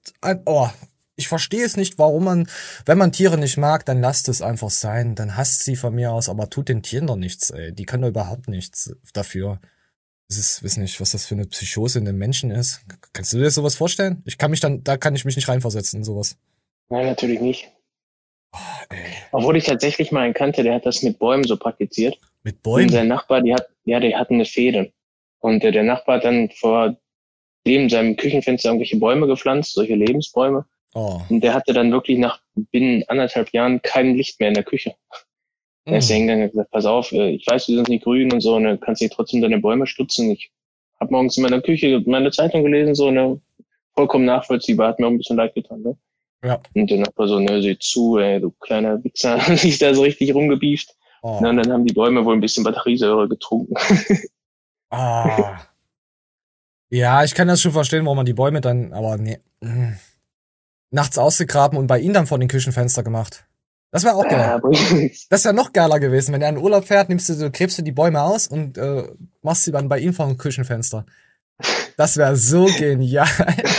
Ich verstehe es nicht, warum man, wenn man Tiere nicht mag, dann lasst es einfach sein. Dann hasst sie von mir aus, aber tut den Tieren doch nichts, ey. Die können doch überhaupt nichts dafür. Weiß nicht, was das für eine Psychose in den Menschen ist. Kannst du dir sowas vorstellen? Da kann ich mich nicht reinversetzen in sowas. Nein, natürlich nicht. Obwohl ich tatsächlich mal einen kannte, der hat das mit Bäumen so praktiziert. Mit Bäumen? Und sein Nachbar, die hatten eine Fehde. Und der Nachbar hat dann vor seinem Küchenfenster irgendwelche Bäume gepflanzt, solche Lebensbäume. Oh. Und der hatte dann wirklich binnen 1,5 Jahren kein Licht mehr in der Küche. Er ist hingegangen und gesagt, pass auf, ich weiß, wir sind nicht grün und so, und du kannst nicht trotzdem deine Bäume stutzen. Ich habe morgens in meiner Küche meine Zeitung gelesen, so, ne, vollkommen nachvollziehbar, hat mir auch ein bisschen leid getan, ne? Ja. Und der Nachbar so, ne, sieh zu, ey, du kleiner Wichser, sich da so richtig rumgebieft. Oh. Und dann haben die Bäume wohl ein bisschen Batteriesäure getrunken. Ja, ich kann das schon verstehen, warum man die Bäume dann, aber nee. Nachts ausgegraben und bei ihm dann vor den Küchenfenster gemacht. Das wäre auch geil. Das wäre noch geiler gewesen. Wenn er in Urlaub fährt, gräbst du die Bäume aus und machst sie dann bei ihm vor dem Küchenfenster. Das wäre so genial.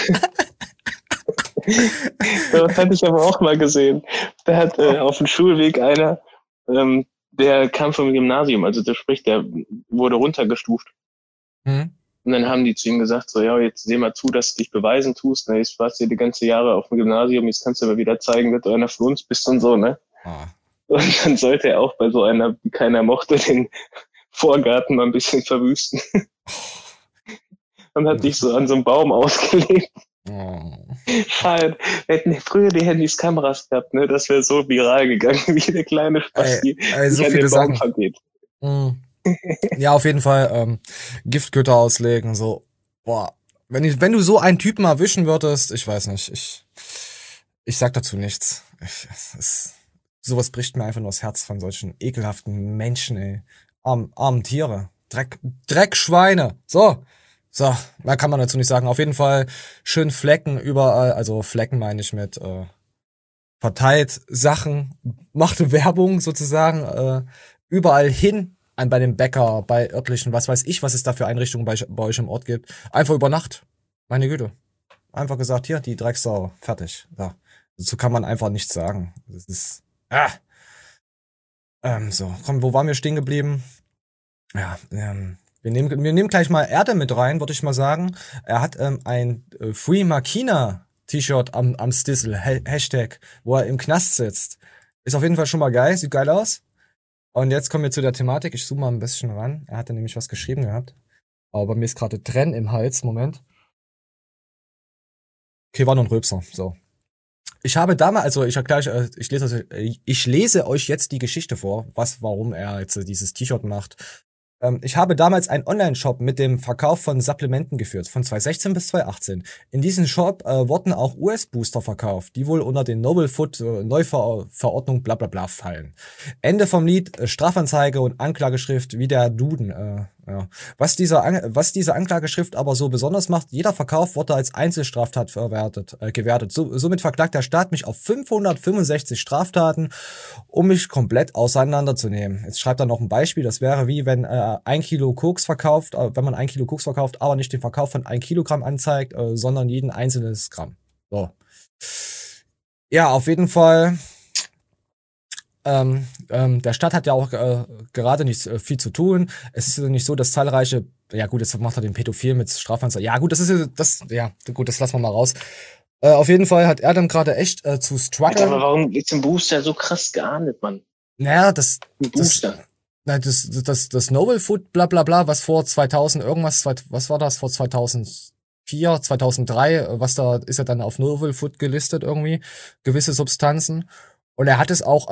Das hatte ich aber auch mal gesehen. Da hat auf dem Schulweg einer, der kam vom Gymnasium, also der wurde runtergestuft. Und Und dann haben die zu ihm gesagt, so, ja, jetzt seh mal zu, dass du dich beweisen tust. Ne? Jetzt warst du die ganze Jahre auf dem Gymnasium, jetzt kannst du aber wieder zeigen, dass du einer von uns bist und so, ne? Und dann sollte er auch bei so einer, die keiner mochte, den Vorgarten mal ein bisschen verwüsten. Und hat sich so an so einem Baum ausgelegt. Schade. Wir hätten früher die Handys Kameras gehabt, ne? Das wäre so viral gegangen, wie eine kleine Spasti, die so viele Sachen vergeht. Ja, auf jeden Fall Giftgötter auslegen, so. Boah, wenn du so einen Typen erwischen würdest, ich weiß nicht, ich sag dazu nichts. Sowas bricht mir einfach nur das Herz von solchen ekelhaften Menschen, ey. Armen Tiere. Dreckschweine. So, da kann man dazu nicht sagen. Auf jeden Fall schön Flecken überall, also Flecken meine ich mit verteilt Sachen, machte Werbung sozusagen überall hin, bei dem Bäcker, bei örtlichen, was weiß ich, was es da für Einrichtungen bei euch im Ort gibt. Einfach über Nacht. Meine Güte. Einfach gesagt, hier, die Drecksau, fertig. Ja. Dazu kann man einfach nichts sagen. Das ist so, komm, wo waren wir stehen geblieben? Ja, wir nehmen gleich mal Erde mit rein, würde ich mal sagen. Er hat ein Free Makina T-Shirt am Stissel, Hashtag, wo er im Knast sitzt. Ist auf jeden Fall schon mal geil, sieht geil aus. Und jetzt kommen wir zu der Thematik. Ich zoome mal ein bisschen ran. Er hatte nämlich was geschrieben gehabt. Aber bei mir ist gerade Trenn im Hals. Moment. Okay, war nur ein Rülpser. So. Ich habe damals, also ich lese euch jetzt die Geschichte vor, warum er jetzt dieses T-Shirt macht. Ich habe damals einen Online-Shop mit dem Verkauf von Supplementen geführt, von 2016 bis 2018. In diesem Shop wurden auch US-Booster verkauft, die wohl unter den Novel Food Neuverordnung bla bla bla fallen. Ende vom Lied, Strafanzeige und Anklageschrift wie der Duden. Ja. Was diese Anklageschrift aber so besonders macht, jeder Verkauf wurde als Einzelstraftat gewertet. Somit verklagt der Staat mich auf 565 Straftaten, um mich komplett auseinanderzunehmen. Jetzt schreibt er noch ein Beispiel, das wäre wie wenn wenn man 1 Kilo Koks verkauft, aber nicht den Verkauf von 1 Kilogramm anzeigt, sondern jeden einzelnes Gramm. So. Ja, auf jeden Fall. Der Staat hat ja auch gerade nicht viel zu tun. Es ist nicht so, dass zahlreiche, ja gut, jetzt macht er den Pädophil mit Strafanzeige. Ja gut, das lassen wir mal raus. Auf jeden Fall hat er dann gerade echt zu strugglen. Aber warum geht's im Booster so krass geahndet, Mann? Naja, das Novel Food bla bla bla, was vor 2000 irgendwas, was war das, vor 2004, 2003, was da ist ja dann auf Novel Food gelistet irgendwie, gewisse Substanzen. Und er hat es auch,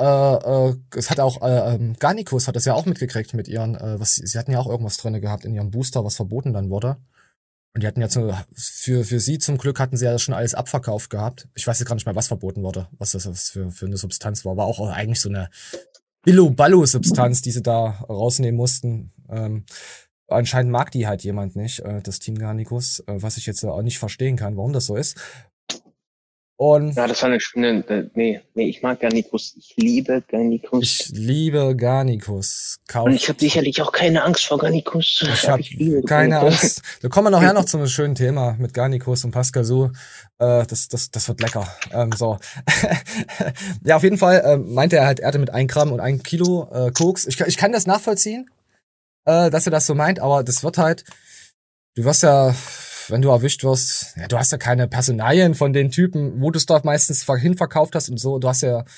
Garnicus hat das ja auch mitgekriegt mit ihren, sie hatten ja auch irgendwas drinne gehabt in ihrem Booster, was verboten dann wurde. Und die hatten ja für sie zum Glück hatten sie ja schon alles abverkauft gehabt. Ich weiß jetzt gar nicht mehr, was verboten wurde, was das für eine Substanz war. War auch eigentlich so eine Billo-Ballo-Substanz, die sie da rausnehmen mussten. Anscheinend mag die halt jemand nicht, das Team Garnicus, was ich jetzt auch nicht verstehen kann, warum das so ist. Und ja, das war eine schöne, nee, ich mag Garnicus. Ich liebe Garnicus. Ich liebe Garnicus. Und ich habe sicherlich auch keine Angst vor Garnicus. Ich habe keine Angst. Da kommen wir nachher noch zu einem schönen Thema mit Garnicus und Pascal Su. Das wird lecker. So. Ja, auf jeden Fall meinte er halt, er hatte mit 1 Gramm und 1 Kilo Koks. Ich kann das nachvollziehen, dass er das so meint, aber das wird halt, du wirst ja, wenn du erwischt wirst, ja, du hast ja keine Personalien von den Typen, wo du es dort meistens hinverkauft hast und so. Du hast ja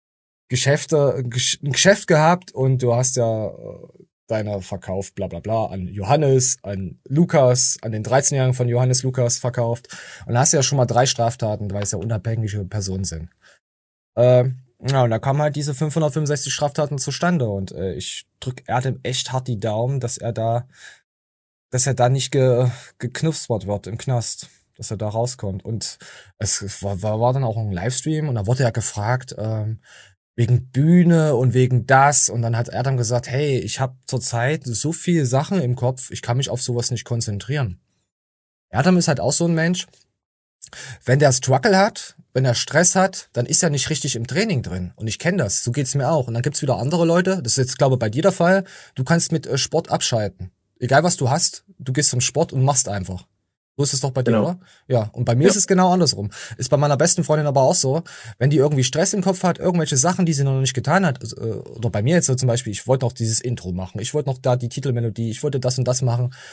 ein Geschäft gehabt und du hast ja deiner verkauft, bla bla bla, an Johannes, an Lukas, an den 13-Jährigen von Johannes Lukas verkauft. Und da hast du ja schon mal 3 Straftaten, weil es ja unabhängige Personen sind. Ja, und da kamen halt diese 565 Straftaten zustande. Und ich drück Erdem echt hart die Daumen, dass er da nicht geknuspert wird im Knast, dass er da rauskommt. Und es war dann auch ein Livestream und da wurde er gefragt, wegen Bühne und wegen das. Und dann hat er dann gesagt, hey, ich habe zurzeit so viele Sachen im Kopf, ich kann mich auf sowas nicht konzentrieren. Erdem ist halt auch so ein Mensch, wenn der Struggle hat, wenn er Stress hat, dann ist er nicht richtig im Training drin. Und ich kenne das, so geht's mir auch. Und dann gibt's wieder andere Leute, das ist jetzt, glaube ich, bei dir der Fall, du kannst mit Sport abschalten. Egal was du hast, du gehst zum Sport und machst einfach. So ist es doch bei dir, oder? Ja, und bei mir ist es genau andersrum. Ist bei meiner besten Freundin aber auch so, wenn die irgendwie Stress im Kopf hat, irgendwelche Sachen, die sie noch nicht getan hat, oder bei mir jetzt so zum Beispiel, ich wollte noch dieses Intro machen, ich wollte noch da die Titelmelodie, ich wollte das und das machen.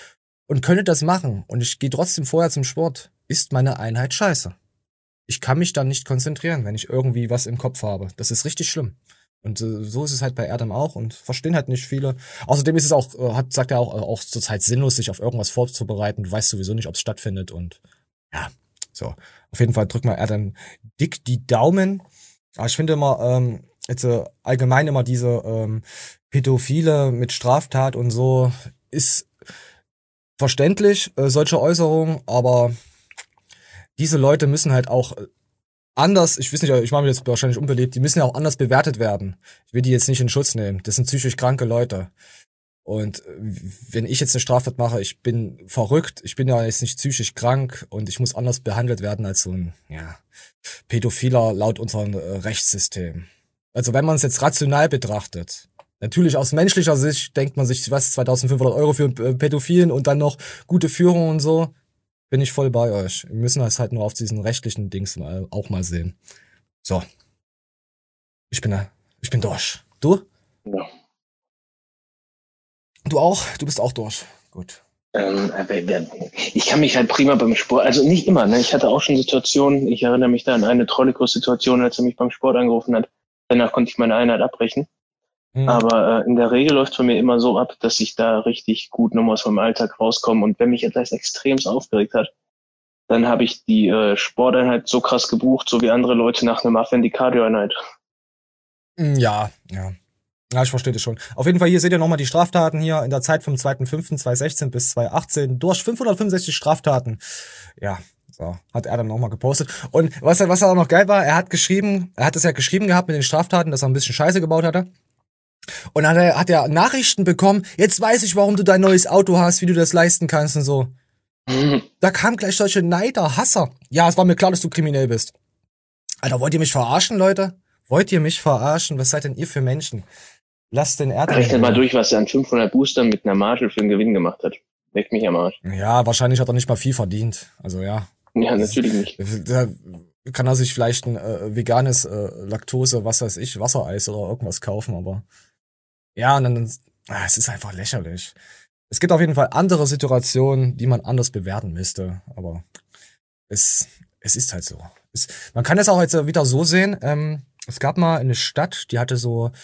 und könnte das machen und ich gehe trotzdem vorher zum Sport, ist meine Einheit scheiße. Ich kann mich dann nicht konzentrieren, wenn ich irgendwie was im Kopf habe. Das ist richtig schlimm. Und so ist es halt bei Erdem auch und verstehen halt nicht viele. Außerdem ist es auch, sagt er auch zurzeit sinnlos, sich auf irgendwas vorzubereiten. Du weißt sowieso nicht, ob es stattfindet und ja, so. Auf jeden Fall drück mal Erdem dick die Daumen. Aber ich finde immer, jetzt allgemein immer diese Pädophile mit Straftat und so ist verständlich, solche Äußerungen, aber diese Leute müssen halt auch anders, ich weiß nicht, ich mache mir jetzt wahrscheinlich unbeliebt, die müssen ja auch anders bewertet werden. Ich will die jetzt nicht in Schutz nehmen. Das sind psychisch kranke Leute. Und wenn ich jetzt eine Straftat mache, ich bin verrückt, ich bin ja jetzt nicht psychisch krank und ich muss anders behandelt werden als so ein Pädophiler laut unserem Rechtssystem. Also wenn man es jetzt rational betrachtet, natürlich aus menschlicher Sicht denkt man sich, was, 2.500 Euro für Pädophilen und dann noch gute Führung und so, bin ich voll bei euch. Wir müssen das halt nur auf diesen rechtlichen Dings auch mal sehen. So. Ich bin durch. Du? Ja. Du auch? Du bist auch durch. Gut. Ich kann mich halt prima beim Sport, also nicht immer, ne? Ich hatte auch schon Situationen, ich erinnere mich da an eine Trollikos-Situation, als er mich beim Sport angerufen hat. Danach konnte ich meine Einheit abbrechen. Aber in der Regel läuft es von mir immer so ab, dass ich da richtig gut nochmal aus meinem Alltag rauskomme. Und wenn mich etwas extremst aufgeregt hat, dann habe ich die Sporteinheit so krass gebucht, so wie andere Leute nach einem Affen die Cardio-Einheit. Ja, ich verstehe das schon. Auf jeden Fall, hier seht ihr nochmal die Straftaten hier in der Zeit vom 2.5.2016 bis 2018 durch 565 Straftaten. Ja, so, hat er dann nochmal gepostet. Und was auch noch geil war, er hat es ja geschrieben gehabt mit den Straftaten, dass er ein bisschen Scheiße gebaut hatte. Und dann hat er Nachrichten bekommen, jetzt weiß ich, warum du dein neues Auto hast, wie du das leisten kannst und so. Da kamen gleich solche Neider, Hasser. Ja, es war mir klar, dass du kriminell bist. Alter, wollt ihr mich verarschen, Leute? Wollt ihr mich verarschen? Was seid denn ihr für Menschen? Lasst den Erdem. Rechnet mal durch, was er an 500 Boostern mit einer Marshall für einen Gewinn gemacht hat. Leckt mich am Arsch. Ja, wahrscheinlich hat er nicht mal viel verdient. Also ja. Ja, natürlich nicht. Da kann er sich vielleicht ein veganes Laktose, was weiß ich, Wassereis oder irgendwas kaufen, aber ja, und dann, es ist einfach lächerlich. Es gibt auf jeden Fall andere Situationen, die man anders bewerten müsste, aber es ist halt so. Man kann es auch jetzt wieder so sehen, es gab mal eine Stadt, die hat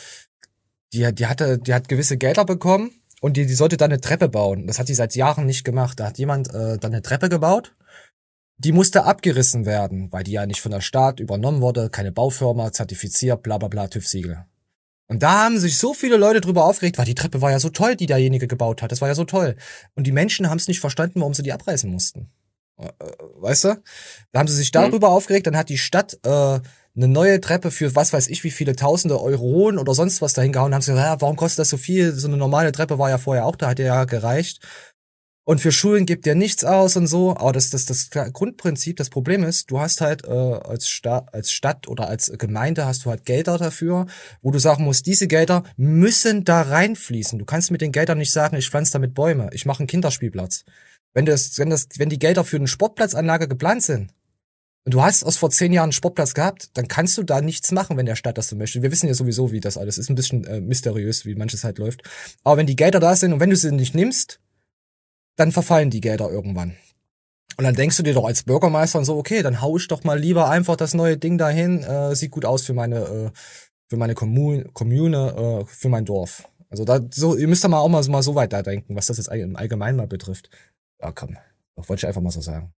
gewisse Gelder bekommen und die sollte dann eine Treppe bauen. Das hat die seit Jahren nicht gemacht. Da hat jemand dann eine Treppe gebaut. Die musste abgerissen werden, weil die ja nicht von der Stadt übernommen wurde, keine Baufirma, zertifiziert, bla bla bla, TÜV-Siegel. Und da haben sich so viele Leute drüber aufgeregt, weil die Treppe war ja so toll, die derjenige gebaut hat. Das war ja so toll. Und die Menschen haben es nicht verstanden, warum sie die abreißen mussten. Weißt du? Da haben sie sich darüber aufgeregt, dann hat die Stadt eine neue Treppe für was weiß ich wie viele tausende Euronen oder sonst was dahin gehauen und haben sie gesagt, ja, warum kostet das so viel? So eine normale Treppe war ja vorher auch da, hat ja gereicht. Und für Schulen gibt ja nichts aus und so. Aber das Grundprinzip, das Problem ist, du hast halt als Stadt oder als Gemeinde hast du halt Gelder dafür, wo du sagen musst, diese Gelder müssen da reinfließen. Du kannst mit den Geldern nicht sagen, ich pflanze damit Bäume, ich mache einen Kinderspielplatz. Wenn die Gelder für eine Sportplatzanlage geplant sind und du hast vor 10 Jahren einen Sportplatz gehabt, dann kannst du da nichts machen, wenn der Stadt das so möchte. Wir wissen ja sowieso, wie das alles ist. Ein bisschen mysteriös, wie manches halt läuft. Aber wenn die Gelder da sind und wenn du sie nicht nimmst, dann verfallen die Gelder irgendwann. Und dann denkst du dir doch als Bürgermeister und so, okay, dann hau ich doch mal lieber einfach das neue Ding dahin, sieht gut aus für meine Kommune, für mein Dorf. Also ihr müsst da mal auch mal so weit da denken, was das jetzt im Allgemeinen mal betrifft. Ja, komm, das wollte ich einfach mal so sagen.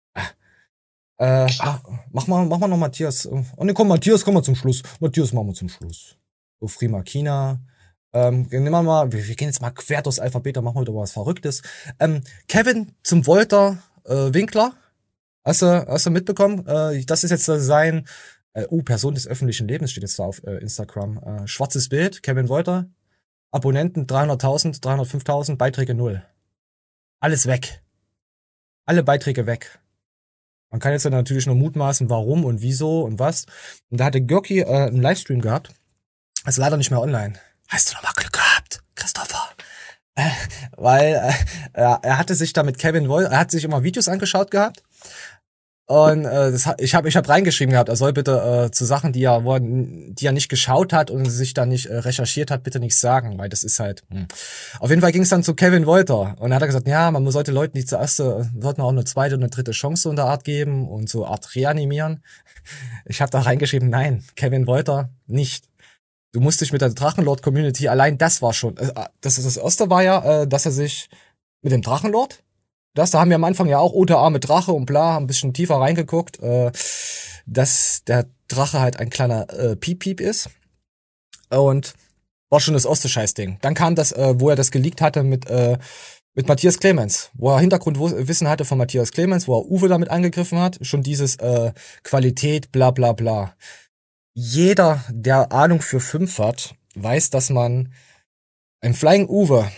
Mach mal noch Matthias. Oh ne, komm, Matthias, komm mal zum Schluss. Matthias, machen wir zum Schluss. So, Frima Kina. Nehmen wir mal, wir gehen jetzt mal quer durchs Alphabet, da machen wir wieder was Verrücktes. Kevin zum Wolter Winkler. Hast du mitbekommen? Das ist jetzt sein Person des öffentlichen Lebens, steht jetzt da auf Instagram. Schwarzes Bild, Kevin Wolter. Abonnenten 300.000, 305.000, Beiträge 0. Alles weg. Alle Beiträge weg. Man kann jetzt dann natürlich nur mutmaßen, warum und wieso und was. Und da hatte Görki einen Livestream gehabt. Ist leider nicht mehr online. Hast du nochmal Glück gehabt, Christopher? Weil er hatte sich da mit Kevin Wolter, er hat sich immer Videos angeschaut gehabt Und ich hab reingeschrieben gehabt, er soll bitte zu Sachen, die er nicht geschaut hat und sich da nicht recherchiert hat, bitte nichts sagen, weil das ist halt. Auf jeden Fall ging es dann zu Kevin Wolter und er hat gesagt, ja, man sollte Leuten, die zuerst sollten auch eine zweite und eine dritte Chance so in der Art geben und so Art reanimieren. Ich habe da reingeschrieben, nein, Kevin Wolter nicht. Du musst dich mit der Drachenlord-Community, allein das war schon, das erste war ja, dass er sich mit dem Drachenlord, da haben wir am Anfang ja auch, der arme Drache und bla, haben ein bisschen tiefer reingeguckt, dass der Drache halt ein kleiner Piep-Piep ist. Und war schon das erste Scheißding. Dann kam das, wo er das geleakt hatte mit Matthias Clemens, wo er Hintergrundwissen hatte von Matthias Clemens, wo er Uwe damit angegriffen hat, schon dieses Qualität, bla bla bla. Jeder, der Ahnung für 5 hat, weiß, dass man ein Flying Uwe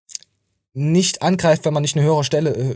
nicht angreift, wenn man nicht eine höhere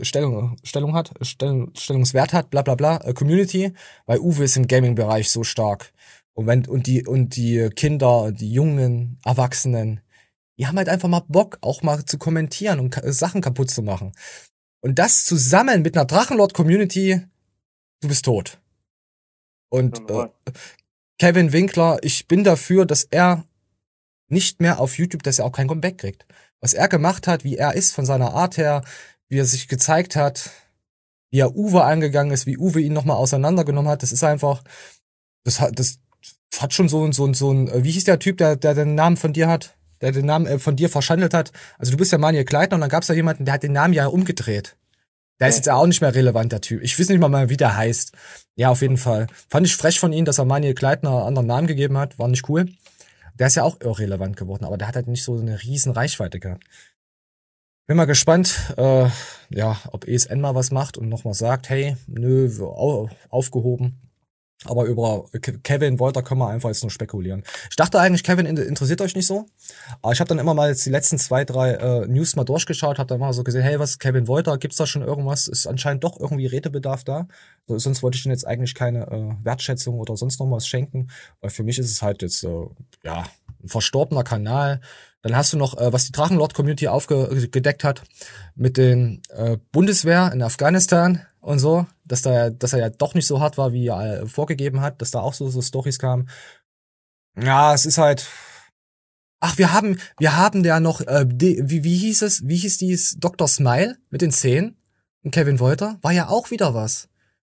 Stellungswert hat, bla bla bla, Community, weil Uwe ist im Gaming-Bereich so stark. Und die Kinder, die jungen Erwachsenen, die haben halt einfach mal Bock, auch mal zu kommentieren und Sachen kaputt zu machen. Und das zusammen mit einer Drachenlord-Community, du bist tot. Und Kevin Winkler, ich bin dafür, dass er nicht mehr auf YouTube, dass er auch kein Comeback kriegt. Was er gemacht hat, wie er ist von seiner Art her, wie er sich gezeigt hat, wie er Uwe angegangen ist, wie Uwe ihn nochmal auseinandergenommen hat, das ist einfach, das hat schon so ein, wie hieß der Typ, der den Namen von dir hat, der den Namen von dir verschandelt hat. Also du bist ja Manuel Kleitner und dann gab's da jemanden, der hat den Namen ja umgedreht. Der ist jetzt auch nicht mehr relevant, der Typ. Ich weiß nicht mal, wie der heißt. Ja, auf jeden Fall. Fand ich frech von ihm, dass er Manuel Kleitner einen anderen Namen gegeben hat. War nicht cool. Der ist ja auch irrelevant geworden, aber der hat halt nicht so eine riesen Reichweite gehabt. Bin mal gespannt, ob ESN mal was macht und nochmal sagt, hey, nö, aufgehoben. Aber über Kevin Wolter können wir einfach jetzt nur spekulieren. Ich dachte eigentlich, Kevin interessiert euch nicht so. Aber ich habe dann immer mal jetzt die letzten 2, 3 News mal durchgeschaut, habe dann mal so gesehen, hey, was Kevin Wolter, gibt's da schon irgendwas? Ist anscheinend doch irgendwie Redebedarf da. Sonst wollte ich ihm jetzt eigentlich keine Wertschätzung oder sonst noch was schenken. Weil für mich ist es halt jetzt ein verstorbener Kanal. Dann hast du noch, was die Drachenlord-Community aufgedeckt hat, mit den Bundeswehr in Afghanistan und so, dass er ja doch nicht so hart war, wie er vorgegeben hat, dass da auch so Storys kamen. Ja, es ist halt. Ach, wir haben ja noch, wie hieß dies Dr. Smile mit den Zähnen? Und Kevin Wolter? War ja auch wieder was.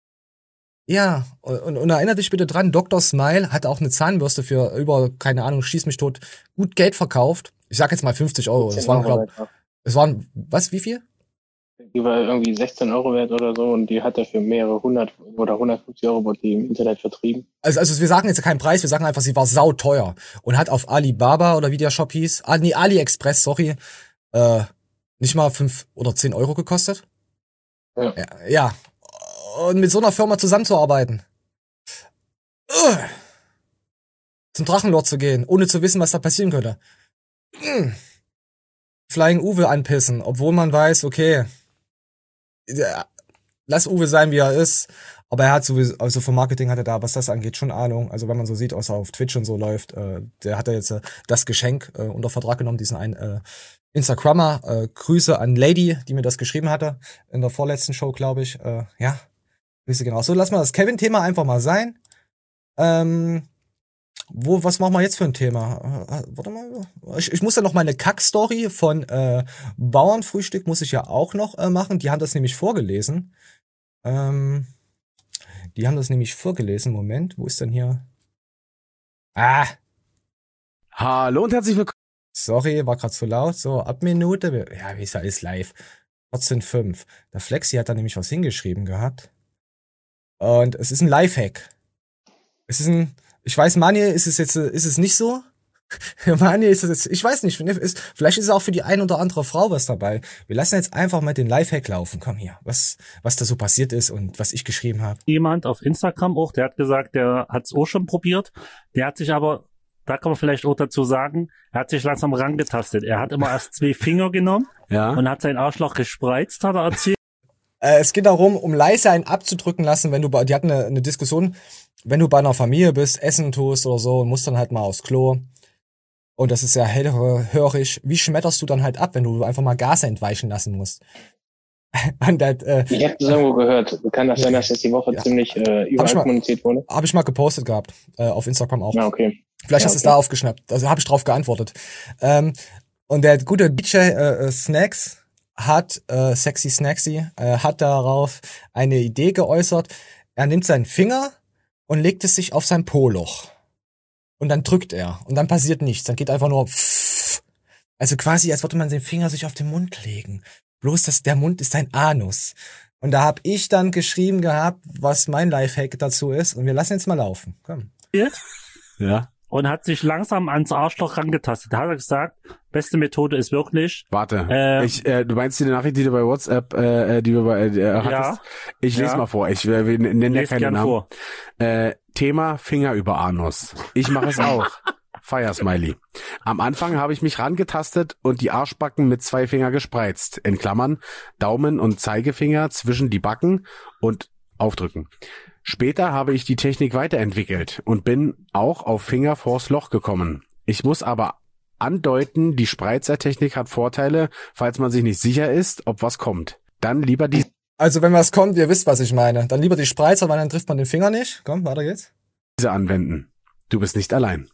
Ja, und erinnere dich bitte dran, Dr. Smile hat auch eine Zahnbürste für über, keine Ahnung, schieß mich tot, gut Geld verkauft. Ich sag jetzt mal 50 Euro. Das waren, was, wie viel? Die war irgendwie 16 Euro wert oder so und die hat er für mehrere 100 oder 150 Euro die im Internet vertrieben. Also wir sagen jetzt keinen Preis, wir sagen einfach, sie war sauteuer und hat auf Alibaba oder wie der Shop hieß, AliExpress, sorry, nicht mal 5 oder 10 Euro gekostet. Ja. Und mit so einer Firma zusammenzuarbeiten. Zum Drachenlord zu gehen, ohne zu wissen, was da passieren könnte. Flying Uwe anpissen, obwohl man weiß, okay, lass Uwe sein, wie er ist. Aber er hat sowieso, also vom Marketing hat er da, was das angeht, schon Ahnung. Also wenn man so sieht, was er auf Twitch und so läuft, der hat ja jetzt das Geschenk unter Vertrag genommen, diesen einen Instagrammer. Grüße an Lady, die mir das geschrieben hatte, in der vorletzten Show, glaube ich. Ja, Grüße genau. So, lass mal das Kevin-Thema einfach mal sein. Was machen wir jetzt für ein Thema? Warte mal. Ich muss ja noch meine Kack-Story von Bauernfrühstück muss ich ja auch noch machen. Die haben das nämlich vorgelesen. Moment, wo ist denn hier? Hallo und herzlich willkommen. Sorry, war gerade zu laut. So, ab Minute. Ja, wie ist alles live. 14,5. Der Flexi hat da nämlich was hingeschrieben gehabt. Und es ist ein Lifehack. Ich weiß, Manuel, ist es nicht so? Manuel, ist es jetzt, ich weiß nicht, vielleicht ist es auch für die ein oder andere Frau was dabei. Wir lassen jetzt einfach mal den Lifehack laufen. Komm hier, was da so passiert ist und was ich geschrieben habe. Jemand auf Instagram auch, der hat gesagt, der hat es auch schon probiert. Der hat sich aber, da kann man vielleicht auch dazu sagen, er hat sich langsam rangetastet. Er hat immer erst 2 Finger genommen und hat sein Arschloch gespreizt, hat er erzählt. Es geht darum, um leise einen abzudrücken lassen, die hatten eine Diskussion, wenn du bei einer Familie bist, Essen tust oder so und musst dann halt mal aufs Klo. Und das ist ja hellhörig. Wie schmetterst du dann halt ab, wenn du einfach mal Gas entweichen lassen musst? Und das, ich habe das irgendwo gehört. Kann das sein, dass das die Woche ziemlich überall kommuniziert wurde? Habe ich mal gepostet gehabt, auf Instagram auch. Ja, okay. Vielleicht hast du es da aufgeschnappt. Also habe ich drauf geantwortet. Und der gute DJ Snacks hat, Sexy Snacksy, hat darauf eine Idee geäußert. Er nimmt seinen Finger und legt es sich auf sein Po-Loch. Und dann drückt er. Und dann passiert nichts. Dann geht einfach nur pfff. Also quasi, als würde man den Finger sich auf den Mund legen. Bloß, der Mund ist ein Anus. Und da habe ich dann geschrieben gehabt, was mein Lifehack dazu ist. Und wir lassen jetzt mal laufen. Komm. Ja. Und hat sich langsam ans Arschloch rangetastet. Da hat er gesagt, beste Methode ist wirklich... Warte, du meinst die Nachricht, die du bei WhatsApp, die du bei hattest? Ich lese mal vor, ich nenne ja keine Namen. Thema Finger über Anus. Ich mache es auch. Fire-Smiley. Am Anfang habe ich mich rangetastet und die Arschbacken mit 2 Finger gespreizt. In Klammern Daumen und Zeigefinger zwischen die Backen und aufdrücken. Später habe ich die Technik weiterentwickelt und bin auch auf Finger vors Loch gekommen. Ich muss aber andeuten, die Spreizertechnik hat Vorteile, falls man sich nicht sicher ist, ob was kommt. Dann lieber die... Also wenn was kommt, ihr wisst, was ich meine. Dann lieber die Spreizer, weil dann trifft man den Finger nicht. Komm, weiter geht's. Diese anwenden. Du bist nicht allein.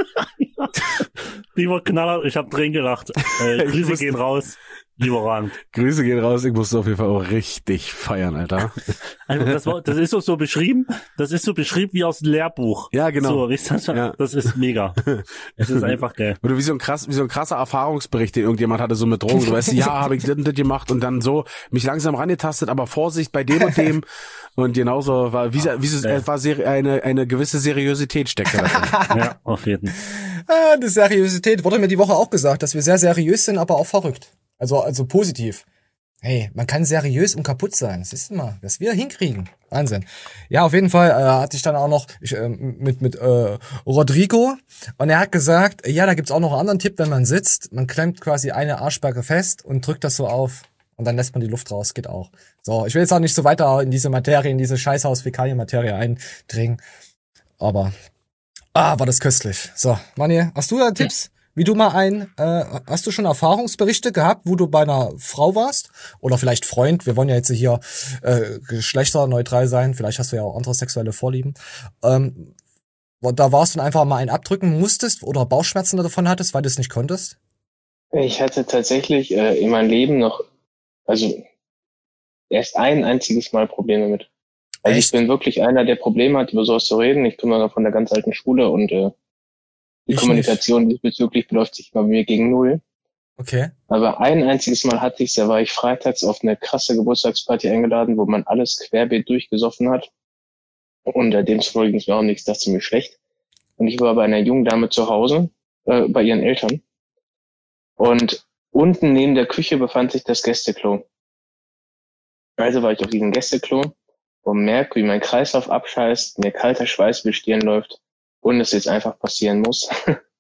Lieber Knaller, ich hab drin gelacht. Grüße gehen raus. Lieber Rand. Grüße gehen raus, ich musste auf jeden Fall auch richtig feiern, Alter. Also das ist so beschrieben, wie aus dem Lehrbuch. Ja, genau. So, das ist mega. Es ist einfach geil. Oder wie so ein krasser Erfahrungsbericht, den irgendjemand hatte, so mit Drogen. Du weißt, ja, habe ich das gemacht und dann so mich langsam rangetastet, aber Vorsicht bei dem und dem. Und genauso war, eine gewisse Seriosität steckte da drin. Ja, auf jeden Fall. Die Seriosität wurde mir die Woche auch gesagt, dass wir sehr seriös sind, aber auch verrückt. Also positiv. Hey, man kann seriös und kaputt sein. Siehst du mal, was wir hinkriegen. Wahnsinn. Ja, auf jeden Fall hatte ich dann auch noch mit Rodrigo. Und er hat gesagt, ja, da gibt's auch noch einen anderen Tipp, wenn man sitzt. Man klemmt quasi eine Arschbacke fest und drückt das so auf. Und dann lässt man die Luft raus. Geht auch. So, ich will jetzt auch nicht so weiter in diese Materie, in diese Scheißhaus-Fäkalien-Materie eindringen. Aber, war das köstlich. So, Manni, hast du da Tipps? Wie du mal hast du schon Erfahrungsberichte gehabt, wo du bei einer Frau warst? Oder vielleicht Freund, wir wollen ja jetzt hier geschlechterneutral sein, vielleicht hast du ja auch andere sexuelle Vorlieben. Da warst du dann einfach mal einen abdrücken musstest oder Bauchschmerzen davon hattest, weil du es nicht konntest? Ich hatte tatsächlich in meinem Leben noch, also erst ein einziges Mal Probleme damit. Also echt? Ich bin wirklich einer, der Probleme hat, über sowas zu reden. Ich komme noch von der ganz alten Schule und die Kommunikation diesbezüglich beläuft sich bei mir gegen 0. Okay. Aber ein einziges Mal hatte ich's, da war ich freitags auf eine krasse Geburtstagsparty eingeladen, wo man alles querbeet durchgesoffen hat. Und demzufolge ging es mir auch nichts, dachte mir schlecht. Und ich war bei einer jungen Dame zu Hause, bei ihren Eltern. Und unten neben der Küche befand sich das Gästeklo. Also war ich auf diesem Gästeklo und merke, wie mein Kreislauf abscheißt, mir kalter Schweiß über die Stirn läuft. Und es jetzt einfach passieren muss.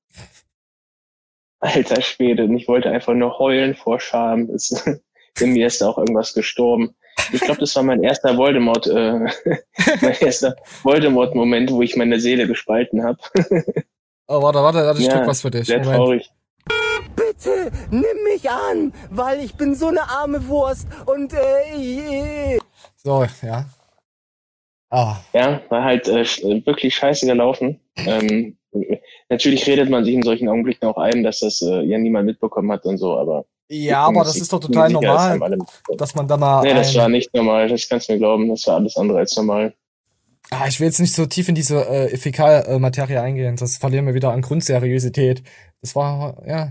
Alter Schwede, und ich wollte einfach nur heulen vor Scham. In mir ist da auch irgendwas gestorben. Ich glaube, das war mein erster Voldemort-Moment, wo ich meine Seele gespalten habe. Oh, warte, ich drück was für dich. Sehr traurig. Bitte, nimm mich an, weil ich bin so eine arme Wurst und So, ja. Ah. Ja, war halt wirklich scheiße gelaufen. Natürlich redet man sich in solchen Augenblicken auch ein, dass das ja niemand mitbekommen hat und so, aber... Ja, aber das ist doch total normal, dass man da mal... Nee, das war nicht normal, das kannst du mir glauben, das war alles andere als normal. Ich will jetzt nicht so tief in diese Fäkalmaterie eingehen, das verlieren wir wieder an Grundseriosität. Das war, ja...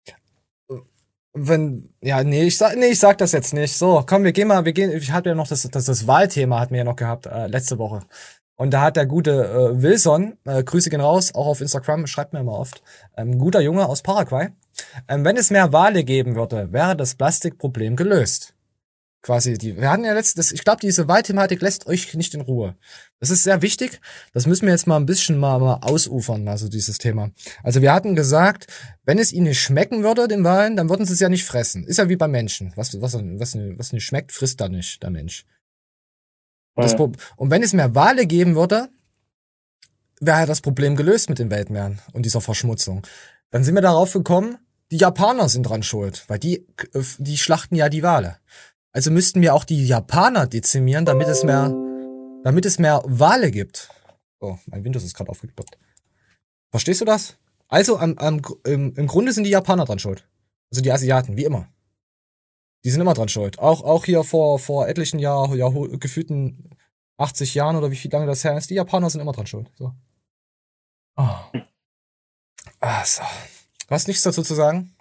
Ich sag das jetzt nicht. So, komm, wir gehen, ich hatte ja noch das Wahlthema hatten wir ja noch gehabt, letzte Woche. Und da hat der gute Wilson, Grüße gehen raus, auch auf Instagram, schreibt mir immer oft, guter Junge aus Paraguay. Wenn es mehr Wale geben würde, wäre das Plastikproblem gelöst. Quasi, wir hatten ja ich glaube, diese Wahlthematik lässt euch nicht in Ruhe. Das ist sehr wichtig. Das müssen wir jetzt mal ein bisschen mal ausufern, also dieses Thema. Also wir hatten gesagt, wenn es ihnen nicht schmecken würde, den Walen, dann würden sie es ja nicht fressen. Ist ja wie beim Menschen. Was nicht schmeckt, frisst da nicht der Mensch. Und wenn es mehr Wale geben würde, wäre das Problem gelöst mit den Weltmeeren und dieser Verschmutzung. Dann sind wir darauf gekommen, die Japaner sind dran schuld, weil die schlachten ja die Wale. Also müssten wir auch die Japaner dezimieren, damit es mehr Wale gibt. Oh, mein Windows ist gerade aufgeploppt. Verstehst du das? Also im Grunde sind die Japaner dran schuld. Also die Asiaten, wie immer. Die sind immer dran schuld. Auch hier vor etlichen gefühlten 80 Jahren oder wie viel lange das her ist, die Japaner sind immer dran schuld. So. Oh. So. Du hast nichts dazu zu sagen?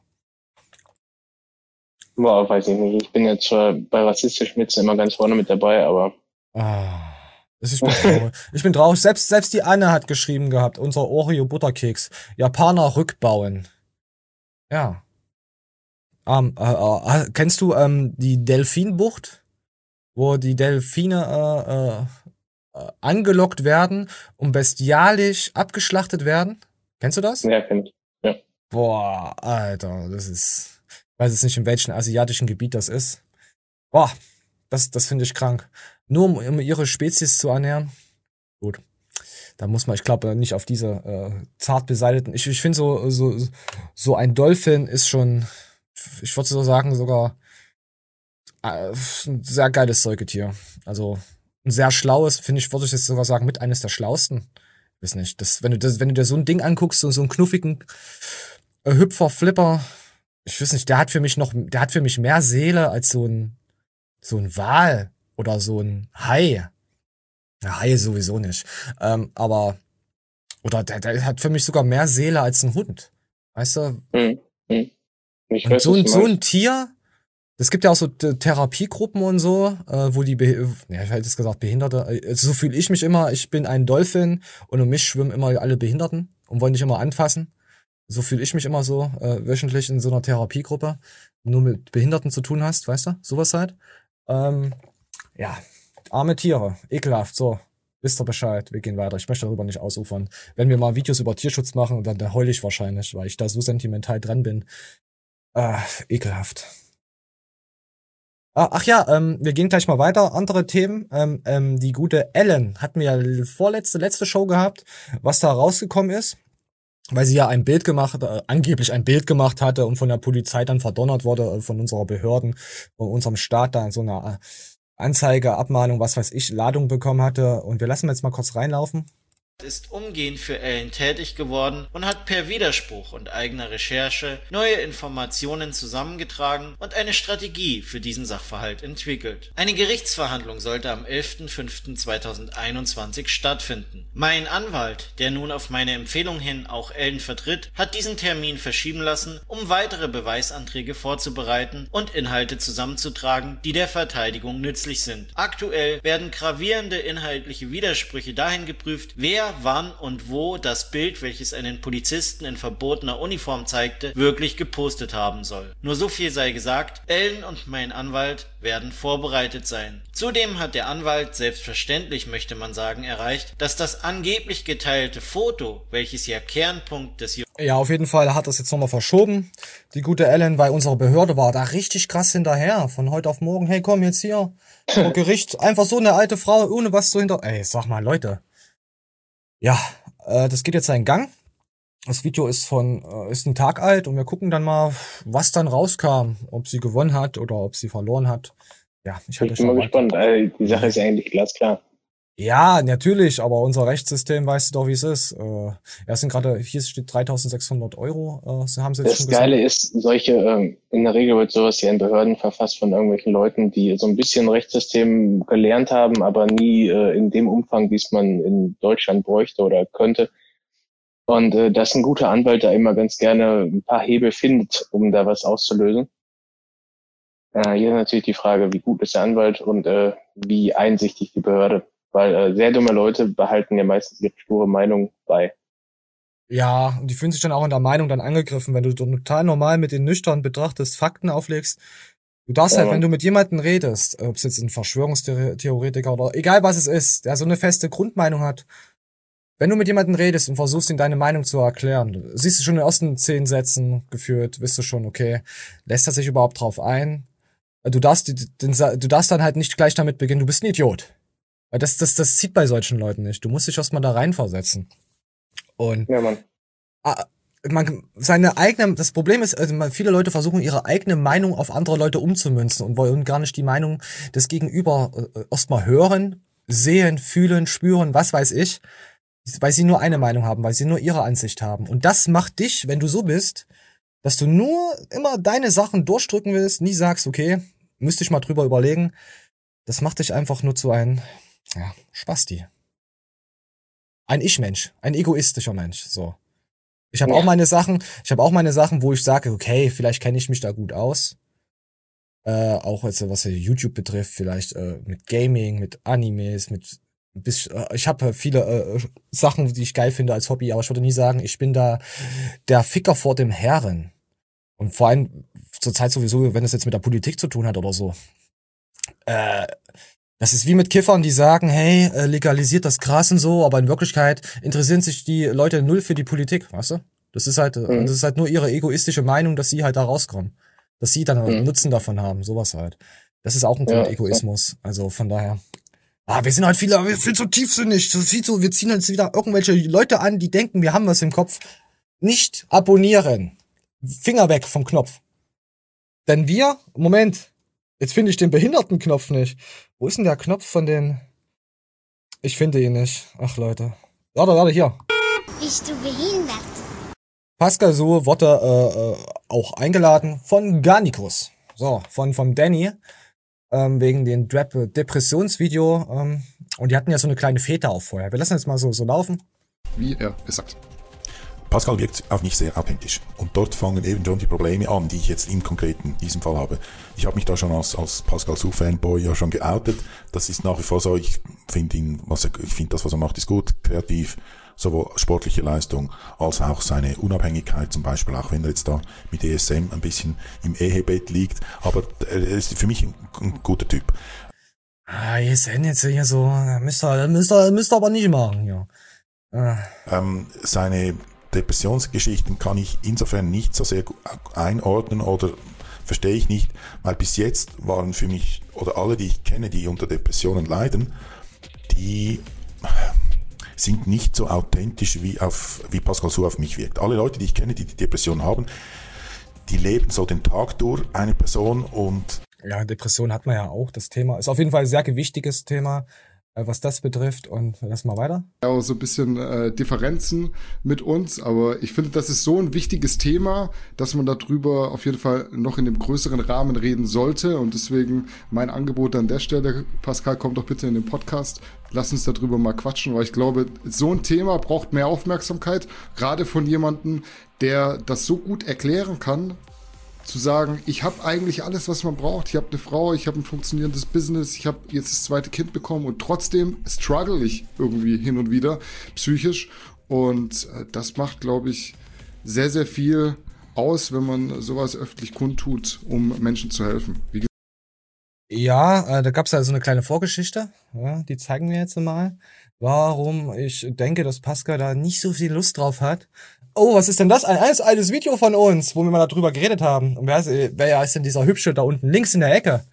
Boah, weiß ich nicht. Ich bin jetzt bei rassistischen Witzen immer ganz vorne mit dabei, aber... Ich bin traurig. Ich bin traurig. Selbst die Anne hat geschrieben gehabt, unser Oreo-Butterkeks. Japaner rückbauen. Ja. Kennst du die Delfinbucht? Wo die Delfine angelockt werden und bestialisch abgeschlachtet werden? Kennst du das? Ja, kenn ich. Ja. Boah, Alter, das ist... Ich weiß jetzt nicht, in welchem asiatischen Gebiet das ist. Boah, das finde ich krank. Nur um ihre Spezies zu ernähren. Gut. Da muss man, ich glaube, nicht auf diese zart beseiteten... Ich finde so ein Dolphin ist schon... Ich würde so sagen, sogar ein sehr geiles Säugetier. Also ein sehr schlaues, finde ich, würde ich jetzt sogar sagen, mit eines der schlauesten. Ich weiß nicht, wenn du dir so ein Ding anguckst, so einen knuffigen Hüpfer, Flipper, ich weiß nicht, der hat für mich mehr Seele als so ein Wal oder so ein Hai. Ja, Hai sowieso nicht. Aber der hat für mich sogar mehr Seele als ein Hund. Weißt du? Ich und weiß, so ein Tier, es gibt ja auch so Therapiegruppen und so, wo die, ich hätte jetzt gesagt Behinderte, so fühle ich mich immer, ich bin ein Dolphin und um mich schwimmen immer alle Behinderten und wollen dich immer anfassen. So fühle ich mich immer so, wöchentlich in so einer Therapiegruppe, nur mit Behinderten zu tun hast, weißt du, sowas halt. Ja, arme Tiere, ekelhaft, so, wisst ihr Bescheid, wir gehen weiter, ich möchte darüber nicht ausufern. Wenn wir mal Videos über Tierschutz machen, dann heule ich wahrscheinlich, weil ich da so sentimental dran bin. Ekelhaft. Ach ja, wir gehen gleich mal weiter. Andere Themen. Die gute Ellen hat mir ja letzte Show gehabt, was da rausgekommen ist, weil sie ja angeblich ein Bild gemacht hatte und von der Polizei dann verdonnert wurde, von unserer Behörden, von unserem Staat da in so einer Anzeige, Abmahnung, was weiß ich, Ladung bekommen hatte. Und wir lassen jetzt mal kurz reinlaufen. Ist umgehend für Ellen tätig geworden und hat per Widerspruch und eigener Recherche neue Informationen zusammengetragen und eine Strategie für diesen Sachverhalt entwickelt. Eine Gerichtsverhandlung sollte am 11.05.2021 stattfinden. Mein Anwalt, der nun auf meine Empfehlung hin auch Ellen vertritt, hat diesen Termin verschieben lassen, um weitere Beweisanträge vorzubereiten und Inhalte zusammenzutragen, die der Verteidigung nützlich sind. Aktuell werden gravierende inhaltliche Widersprüche dahin geprüft, wer, wann und wo das Bild, welches einen Polizisten in verbotener Uniform zeigte, wirklich gepostet haben soll. Nur so viel sei gesagt, Ellen und mein Anwalt werden vorbereitet sein. Zudem hat der Anwalt selbstverständlich, möchte man sagen, erreicht, dass das angeblich geteilte Foto, welches ja Kernpunkt des Ja, auf jeden Fall hat das jetzt nochmal verschoben. Die gute Ellen, weil unsere Behörde war da richtig krass hinterher. Von heute auf morgen, hey komm jetzt hier, vor Gericht, einfach so eine alte Frau, ohne was zu Ey, sag mal, Leute. Ja, das geht jetzt seinen Gang. Das Video ist ein Tag alt und wir gucken dann mal, was dann rauskam. Ob sie gewonnen hat oder ob sie verloren hat. Ja, ich bin mal gespannt. Die Sache ist ja eigentlich glasklar. Ja, natürlich, aber unser Rechtssystem, weißt du doch, wie es ist. Ja, sind gerade, hier steht 3.600 €, haben sie jetzt schon gesagt. Das Geile ist, in der Regel wird sowas ja in Behörden verfasst von irgendwelchen Leuten, die so ein bisschen Rechtssystem gelernt haben, aber nie in dem Umfang, wie es man in Deutschland bräuchte oder könnte. Und dass ein guter Anwalt da immer ganz gerne ein paar Hebel findet, um da was auszulösen. Hier ist natürlich die Frage, wie gut ist der Anwalt und wie einsichtig die Behörde. Weil sehr dumme Leute behalten ja meistens ihre sture Meinung bei. Ja, und die fühlen sich dann auch in der Meinung dann angegriffen, wenn du total normal mit den nüchtern betrachtest, Fakten auflegst. Du darfst halt, wenn du mit jemandem redest, ob es jetzt ein Verschwörungstheoretiker oder egal was es ist, der so eine feste Grundmeinung hat, wenn du mit jemandem redest und versuchst, ihm deine Meinung zu erklären, siehst du schon in den ersten 10 Sätzen geführt, wirst du schon, okay, lässt er sich überhaupt drauf ein? Du darfst dann halt nicht gleich damit beginnen, du bist ein Idiot. Das zieht bei solchen Leuten nicht. Du musst dich erstmal da reinversetzen. Und ja, Mann. das Problem ist, also viele Leute versuchen ihre eigene Meinung auf andere Leute umzumünzen und wollen gar nicht die Meinung des Gegenüber erstmal hören, sehen, fühlen, spüren, was weiß ich, weil sie nur eine Meinung haben, weil sie nur ihre Ansicht haben. Und das macht dich, wenn du so bist, dass du nur immer deine Sachen durchdrücken willst, nie sagst, okay, müsste ich mal drüber überlegen. Das macht dich einfach nur zu einem, Spasti. Ein Ich-Mensch, ein egoistischer Mensch, so. Ich habe auch meine Sachen, wo ich sage, okay, vielleicht kenne ich mich da gut aus. Auch jetzt, was YouTube betrifft, vielleicht mit Gaming, mit Animes, ich habe viele Sachen, die ich geil finde als Hobby, aber ich würde nie sagen, ich bin da der Ficker vor dem Herren. Und vor allem zur Zeit sowieso, wenn es jetzt mit der Politik zu tun hat oder so. Das ist wie mit Kiffern, die sagen, hey, legalisiert das Gras und so, aber in Wirklichkeit interessieren sich die Leute null für die Politik, weißt du? Das ist halt nur ihre egoistische Meinung, dass sie halt da rauskommen. Dass sie dann einen Nutzen davon haben, sowas halt. Das ist auch ein Grundegoismus. Also von daher. Wir sind halt wir sind so tiefsinnig, wir ziehen jetzt wieder irgendwelche Leute an, die denken, wir haben was im Kopf. Nicht abonnieren. Finger weg vom Knopf. Denn jetzt finde ich den Behindertenknopf nicht. Wo ist denn der Knopf von den... Ich finde ihn nicht. Ach, Leute. Warte, hier. Bist du behindert? Pascal Su wurde auch eingeladen von Garnicus. So, vom Danny. Wegen den Depressionsvideo. Und die hatten ja so eine kleine Fete auch vorher. Wir lassen jetzt mal so laufen. Wie er gesagt. Pascal wirkt auf mich sehr authentisch. Und dort fangen eben schon die Probleme an, die ich jetzt im Konkreten, diesem Fall habe. Ich habe mich da schon als Pascal Su-Fanboy ja schon geoutet. Das ist nach wie vor so. Ich finde das, was er macht, ist gut, kreativ, sowohl sportliche Leistung als auch seine Unabhängigkeit, zum Beispiel, auch wenn er jetzt da mit ESM ein bisschen im Ehebett liegt. Aber er ist für mich ein guter Typ. ESM jetzt hier so, müsst ihr aber nicht machen, ja. Seine Depressionsgeschichten kann ich insofern nicht so sehr einordnen oder verstehe ich nicht, weil bis jetzt waren für mich, oder alle, die ich kenne, die unter Depressionen leiden, die sind nicht so authentisch, wie Pascal Su auf mich wirkt. Alle Leute, die ich kenne, die Depression haben, die leben so den Tag durch, eine Person, und... Ja, Depression hat man ja auch, das Thema. Ist auf jeden Fall ein sehr gewichtiges Thema, was das betrifft, und lass mal weiter. Ja, so ein bisschen Differenzen mit uns, aber ich finde, das ist so ein wichtiges Thema, dass man darüber auf jeden Fall noch in dem größeren Rahmen reden sollte, und deswegen mein Angebot an der Stelle, Pascal, komm doch bitte in den Podcast, lass uns darüber mal quatschen, weil ich glaube, so ein Thema braucht mehr Aufmerksamkeit, gerade von jemandem, der das so gut erklären kann, zu sagen, ich habe eigentlich alles, was man braucht. Ich habe eine Frau, ich habe ein funktionierendes Business, ich habe jetzt das zweite Kind bekommen und trotzdem struggle ich irgendwie hin und wieder psychisch. Und das macht, glaube ich, sehr, sehr viel aus, wenn man sowas öffentlich kundtut, um Menschen zu helfen. Da gab es also eine kleine Vorgeschichte. Ja, die zeigen wir jetzt mal. Warum ich denke, dass Pascal da nicht so viel Lust drauf hat. Oh, was ist denn das? Ein altes Video von uns, wo wir mal darüber geredet haben. Und wer ist denn dieser Hübsche da unten links in der Ecke?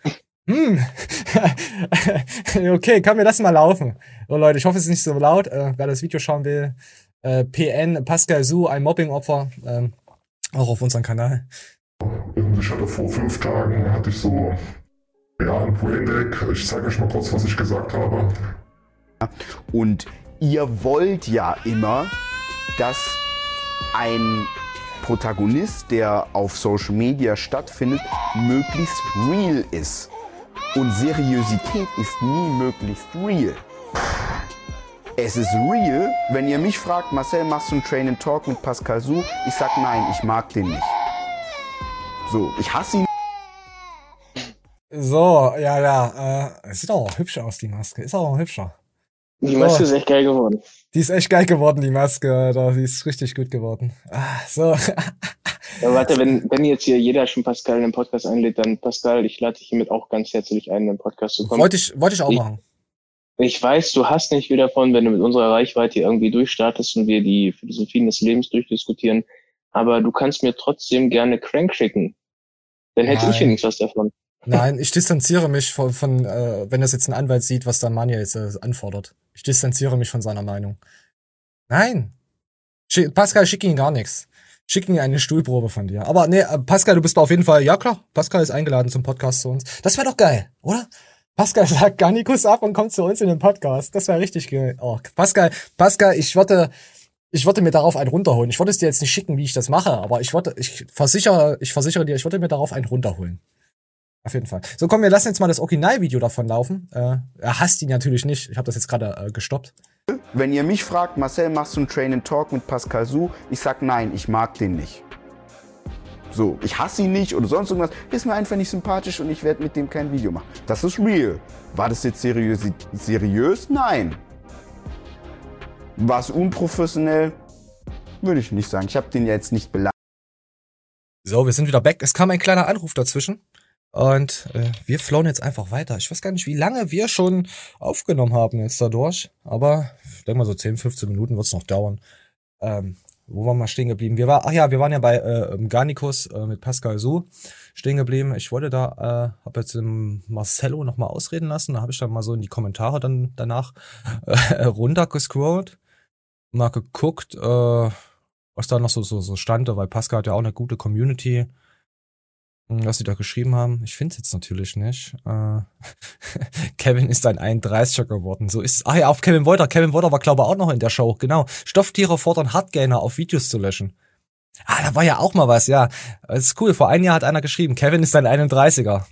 Okay, kann mir das mal laufen. So, Leute, ich hoffe, es ist nicht so laut. Wer das Video schauen will, PN Pascal Su, ein Mobbing-Opfer, auch auf unserem Kanal. Ich hatte vor 5 Tagen, hatte ich so ein Braindeck. Ich zeige euch mal kurz, was ich gesagt habe. Und ihr wollt ja immer, dass ein Protagonist, der auf Social Media stattfindet, möglichst real ist. Und Seriosität ist nie möglichst real. Es ist real, wenn ihr mich fragt, Marcel, machst du einen Train and Talk mit Pascal Su? Ich sag nein, ich mag den nicht. So, ich hasse ihn. So, es sieht auch hübsch aus, die Maske. Ist auch hübscher. Die Maske ist echt geil geworden. Die ist echt geil geworden, die Maske, Alter. Die ist richtig gut geworden. So. Ja, warte, wenn jetzt hier jeder schon Pascal in den Podcast einlädt, dann Pascal, ich lade dich hiermit auch ganz herzlich ein, in den Podcast zu kommen. Wollte ich auch machen. Ich weiß, du hast nicht viel davon, wenn du mit unserer Reichweite irgendwie durchstartest und wir die Philosophien des Lebens durchdiskutieren, aber du kannst mir trotzdem gerne Crank schicken. Dann hätte ich wenigstens was davon. Nein, ich distanziere mich von wenn das jetzt ein Anwalt sieht, was der Manuel jetzt anfordert. Ich distanziere mich von seiner Meinung. Nein. Pascal, schick ihm gar nichts. Schicken eine Stuhlprobe von dir. Aber nee, Pascal, du bist auf jeden Fall, ja klar, Pascal ist eingeladen zum Podcast zu uns. Das wäre doch geil, oder? Pascal sagt Garnikus ab und kommt zu uns in den Podcast. Das wäre richtig geil. Oh, Pascal, ich würde mir darauf einen runterholen. Ich würde es dir jetzt nicht schicken, wie ich das mache, aber ich versichere dir, ich würde mir darauf einen runterholen. Auf jeden Fall. So, komm, wir lassen jetzt mal das Originalvideo davon laufen. Er hasst ihn natürlich nicht. Ich habe das jetzt gerade gestoppt. Wenn ihr mich fragt, Marcel, machst du einen Train and Talk mit Pascal Su? Ich sag nein, ich mag den nicht. So, ich hasse ihn nicht oder sonst irgendwas. Ist mir einfach nicht sympathisch und ich werde mit dem kein Video machen. Das ist real. War das jetzt seriös? Nein. War es unprofessionell? Würde ich nicht sagen. Ich habe den ja jetzt nicht beleidigt. So, wir sind wieder back. Es kam ein kleiner Anruf dazwischen. Und wir flowen jetzt einfach weiter. Ich weiß gar nicht, wie lange wir schon aufgenommen haben jetzt dadurch. Aber ich denke mal so 10, 15 Minuten wird es noch dauern. Wo waren wir stehen geblieben? Wir waren ja bei Garnikus mit Pascal Su stehen geblieben. Ich wollte habe jetzt den Marcello nochmal ausreden lassen. Da habe ich dann mal so in die Kommentare dann danach runtergescrollt. Mal geguckt, was da noch so stand. Weil Pascal hat ja auch eine gute Community. Was sie da geschrieben haben. Ich finde es jetzt natürlich nicht. Kevin ist ein 31er geworden. So ist es. Ach ja, auf Kevin Wolter. Kevin Wolter war, glaube ich, auch noch in der Show. Genau. Stofftiere fordern Hardgainer auf Videos zu löschen. Da war ja auch mal was, ja. Das ist cool. Vor einem Jahr hat einer geschrieben, Kevin ist ein 31er.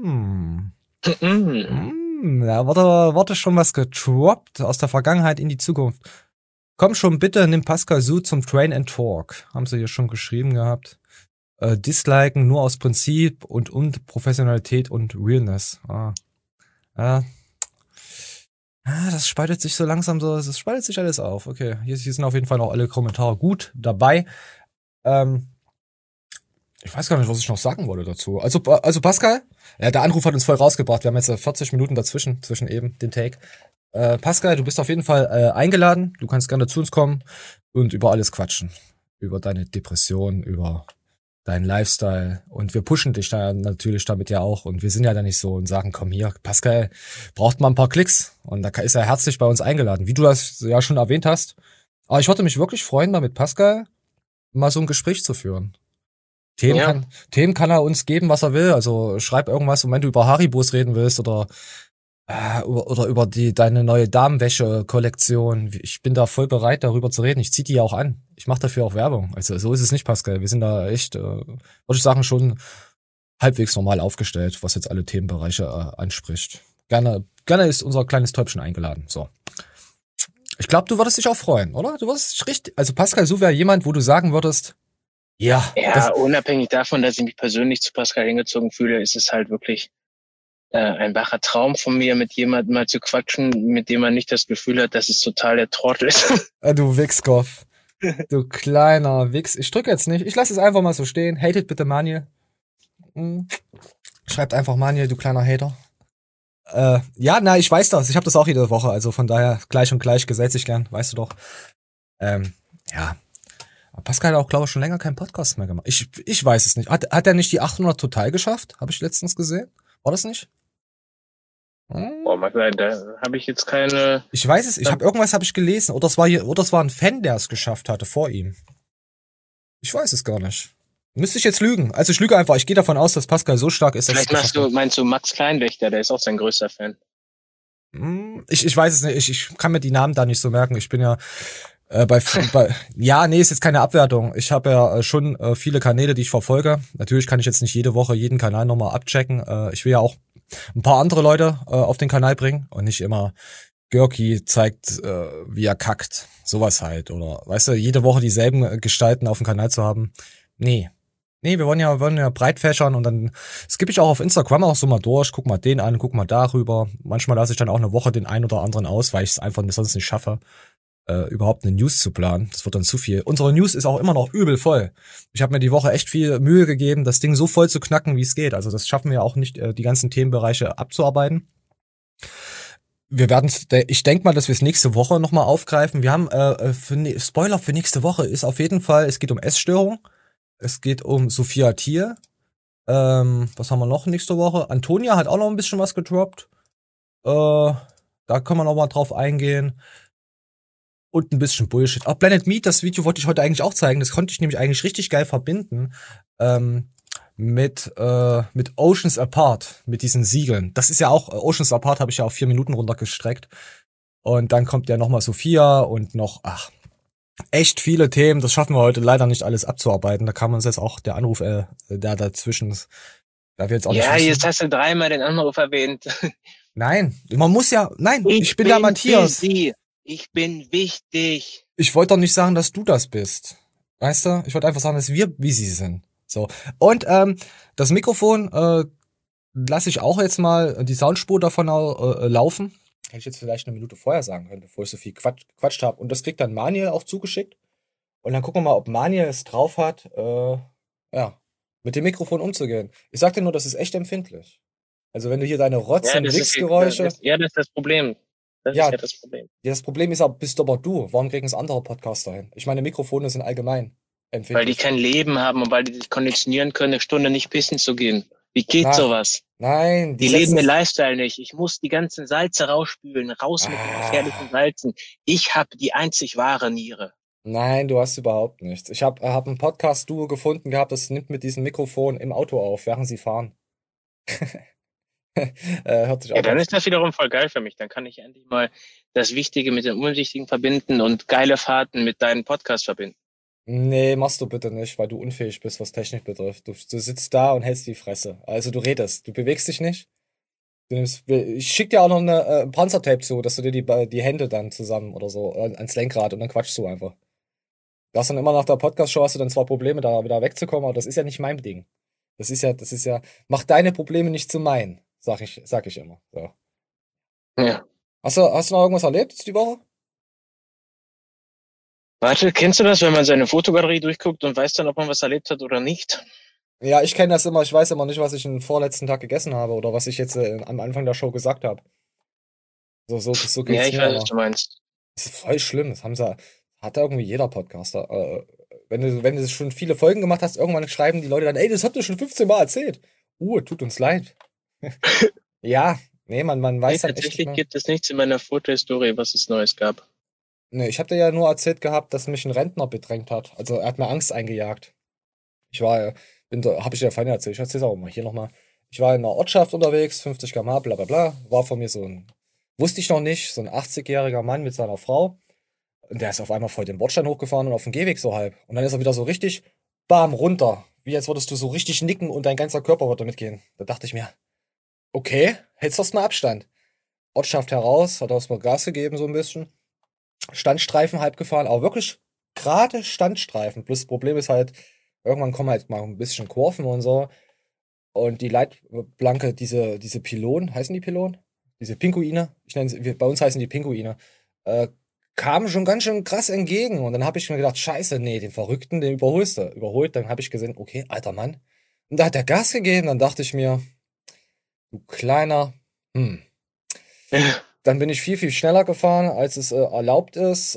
Da wurde schon was getroppt aus der Vergangenheit in die Zukunft. Komm schon bitte, nimm Pascal Su zum Train and Talk. Haben sie hier schon geschrieben gehabt. Disliken nur aus Prinzip und Professionalität und Realness. Das spaltet sich so langsam so, das spaltet sich alles auf. Okay, hier sind auf jeden Fall noch alle Kommentare gut dabei. Ich weiß gar nicht, was ich noch sagen wollte dazu. Also Pascal, ja, der Anruf hat uns voll rausgebracht. Wir haben jetzt 40 Minuten zwischen eben den Take. Pascal, du bist auf jeden Fall eingeladen. Du kannst gerne zu uns kommen und über alles quatschen. Über deine Depression, über dein Lifestyle, und wir pushen dich da natürlich damit ja auch, und wir sind ja da nicht so und sagen, komm hier, Pascal braucht mal ein paar Klicks, und da ist er herzlich bei uns eingeladen, wie du das ja schon erwähnt hast. Aber ich würde mich wirklich freuen, mal mit Pascal mal so ein Gespräch zu führen. Themen kann er uns geben, was er will, also schreib irgendwas, und wenn du über Haribos reden willst oder über deine neue Damenwäsche-Kollektion. Ich bin da voll bereit, darüber zu reden. Ich zieh die ja auch an. Ich mache dafür auch Werbung. Also so ist es nicht, Pascal. Wir sind da echt, würde ich sagen, schon halbwegs normal aufgestellt, was jetzt alle Themenbereiche anspricht. Gerne ist unser kleines Täubchen eingeladen. So. Ich glaube, du würdest dich auch freuen, oder? Du würdest dich richtig. Also Pascal, so wäre jemand, wo du sagen würdest, ja. Ja, unabhängig davon, dass ich mich persönlich zu Pascal hingezogen fühle, ist es halt wirklich ein wacher Traum von mir, mit jemandem mal zu quatschen, mit dem man nicht das Gefühl hat, dass es total der Trottel ist. Du Wichskopf. Du kleiner Wichs. Ich drücke jetzt nicht. Ich lasse es einfach mal so stehen. Hatet bitte Manuel. Schreibt einfach Manuel, du kleiner Hater. Ich weiß das. Ich habe das auch jede Woche. Also von daher gleich und gleich gesellt sich gern. Weißt du doch. Ja. Pascal hat auch, glaube ich, schon länger keinen Podcast mehr gemacht. Ich weiß es nicht. Hat er nicht die 800 total geschafft? Habe ich letztens gesehen. War das nicht? Boah, da habe ich jetzt keine... Ich weiß es, irgendwas habe ich gelesen. Oder es war ein Fan, der es geschafft hatte vor ihm. Ich weiß es gar nicht. Müsste ich jetzt lügen. Also ich lüge einfach. Ich gehe davon aus, dass Pascal so stark ist, dass Vielleicht meinst du Max Kleinwächter, der ist auch sein größter Fan. Ich weiß es nicht. Ich kann mir die Namen da nicht so merken. Ich bin ja ist jetzt keine Abwertung. Ich habe ja schon viele Kanäle, die ich verfolge. Natürlich kann ich jetzt nicht jede Woche jeden Kanal nochmal abchecken. Ich will ja auch ein paar andere Leute auf den Kanal bringen und nicht immer Görki zeigt, wie er kackt. Sowas halt. Oder, weißt du, jede Woche dieselben Gestalten auf dem Kanal zu haben. Nee, wir wollen ja breit fächern, und dann skippe ich auch auf Instagram auch so mal durch, guck mal den an, guck mal darüber. Manchmal lasse ich dann auch eine Woche den einen oder anderen aus, weil ich es einfach sonst nicht schaffe, überhaupt eine News zu planen. Das wird dann zu viel. Unsere News ist auch immer noch übel voll. Ich habe mir die Woche echt viel Mühe gegeben, das Ding so voll zu knacken, wie es geht. Also das schaffen wir auch nicht, die ganzen Themenbereiche abzuarbeiten. Ich denke mal, dass wir es nächste Woche nochmal aufgreifen. Wir haben, Spoiler für nächste Woche ist auf jeden Fall, es geht um Essstörung. Es geht um Sophia Thiel. Was haben wir noch nächste Woche? Antonia hat auch noch ein bisschen was gedroppt. Da können wir noch mal drauf eingehen. und ein bisschen Bullshit. Auch Planet Meat, das Video wollte ich heute eigentlich auch zeigen. Das konnte ich nämlich eigentlich richtig geil verbinden mit Oceans Apart, mit diesen Siegeln. Das ist ja auch, Oceans Apart habe ich ja auf 4 Minuten runtergestreckt. Und dann kommt ja nochmal Sophia und noch, echt viele Themen. Das schaffen wir heute leider nicht alles abzuarbeiten. Da kam uns jetzt auch der Anruf, der dazwischen ist. Da wir jetzt auch ja, jetzt hast du 3-mal den Anruf erwähnt. Nein, ich bin der Matthias. Busy. Ich bin wichtig. Ich wollte doch nicht sagen, dass du das bist. Weißt du? Ich wollte einfach sagen, dass wir busy sind. So. Und das Mikrofon lasse ich auch jetzt mal die Soundspur davon laufen. Hätte ich jetzt vielleicht 1 Minute vorher sagen können, bevor ich so viel gequatscht habe. Und das kriegt dann Manuel auch zugeschickt. Und dann gucken wir mal, ob Manuel es drauf hat, mit dem Mikrofon umzugehen. Ich sag dir nur, das ist echt empfindlich. Also wenn du hier deine Rotz- und Wichsgeräusche... Das ist das Problem. Das ist ja das Problem. Ja, das Problem ist aber, bist aber du. Warum kriegen es andere Podcaster hin? Ich meine, Mikrofone sind allgemein empfindlich. Weil die kein Leben haben und weil die sich konditionieren können, 1 Stunde nicht pissen zu gehen. Wie geht sowas? Nein. Die leben den Lifestyle nicht. Ich muss die ganzen Salze rausspülen. Raus mit den gefährlichen Salzen. Ich habe die einzig wahre Niere. Nein, du hast überhaupt nichts. Ich hab ein Podcast-Duo gefunden gehabt, das nimmt mit diesem Mikrofon im Auto auf, während sie fahren. Hört sich auch dann ist das wiederum voll geil für mich. Dann kann ich endlich mal das Wichtige mit dem Unwichtigen verbinden und geile Fahrten mit deinem Podcast verbinden. Nee, machst du bitte nicht, weil du unfähig bist, was Technik betrifft. Du sitzt da und hältst die Fresse. Also du redest, du bewegst dich nicht. Ich schick dir auch noch eine Panzertape zu, dass du dir die Hände dann zusammen oder so ans Lenkrad und dann quatschst du einfach. Du hast dann immer nach der Podcast-Show hast du dann zwar Probleme, da wieder wegzukommen, aber das ist ja nicht mein Ding. Das ist ja, mach deine Probleme nicht zu meinen, sag ich immer. So. Ja. Hast du noch irgendwas erlebt die Woche? Warte, kennst du das, wenn man seine Fotogalerie durchguckt und weiß dann, ob man was erlebt hat oder nicht? Ja, ich kenne das immer. Ich weiß immer nicht, was ich den vorletzten Tag gegessen habe oder was ich jetzt am Anfang der Show gesagt habe. So geht's ja, ich weiß, was du meinst. Das ist voll schlimm. Das hat irgendwie jeder Podcaster. Wenn du schon viele Folgen gemacht hast, irgendwann schreiben die Leute dann, ey, das habt ihr schon 15 Mal erzählt. Tut uns leid. Ja, nee, man weiß dann echt nicht Tatsächlich gibt es nichts in meiner Fotohistorie, was es Neues gab. Nee, ich hab dir ja nur erzählt gehabt, dass mich ein Rentner bedrängt hat. Also er hat mir Angst eingejagt. Hab ich dir ja vorhin erzählt, ich erzähl's auch mal hier nochmal. Ich war in einer Ortschaft unterwegs, 50 km/h, bla bla bla. War von mir wusste ich noch nicht, so ein 80-jähriger Mann mit seiner Frau. Und der ist auf einmal vor den Bordstein hochgefahren und auf den Gehweg so halb. Und dann ist er wieder so richtig, bam, runter. Wie als würdest du so richtig nicken und dein ganzer Körper würde mitgehen. Da dachte ich mir, okay, hältst du mal Abstand. Ortschaft heraus, hat er erstmal Gas gegeben so ein bisschen. Standstreifen halb gefahren, aber wirklich gerade Standstreifen. Plus das Problem ist halt, irgendwann kommen halt mal ein bisschen Kurven und so. Und die Leitplanke, diese Pylonen, heißen die Pylonen? Diese Pinguine, bei uns heißen die Pinguine, kamen schon ganz schön krass entgegen. Und dann habe ich mir gedacht, scheiße, nee, den Verrückten, den überholst du. Überholt, dann habe ich gesehen, okay, alter Mann. Und da hat er Gas gegeben, dann dachte ich mir, du kleiner, Dann bin ich viel, viel schneller gefahren, als es erlaubt ist.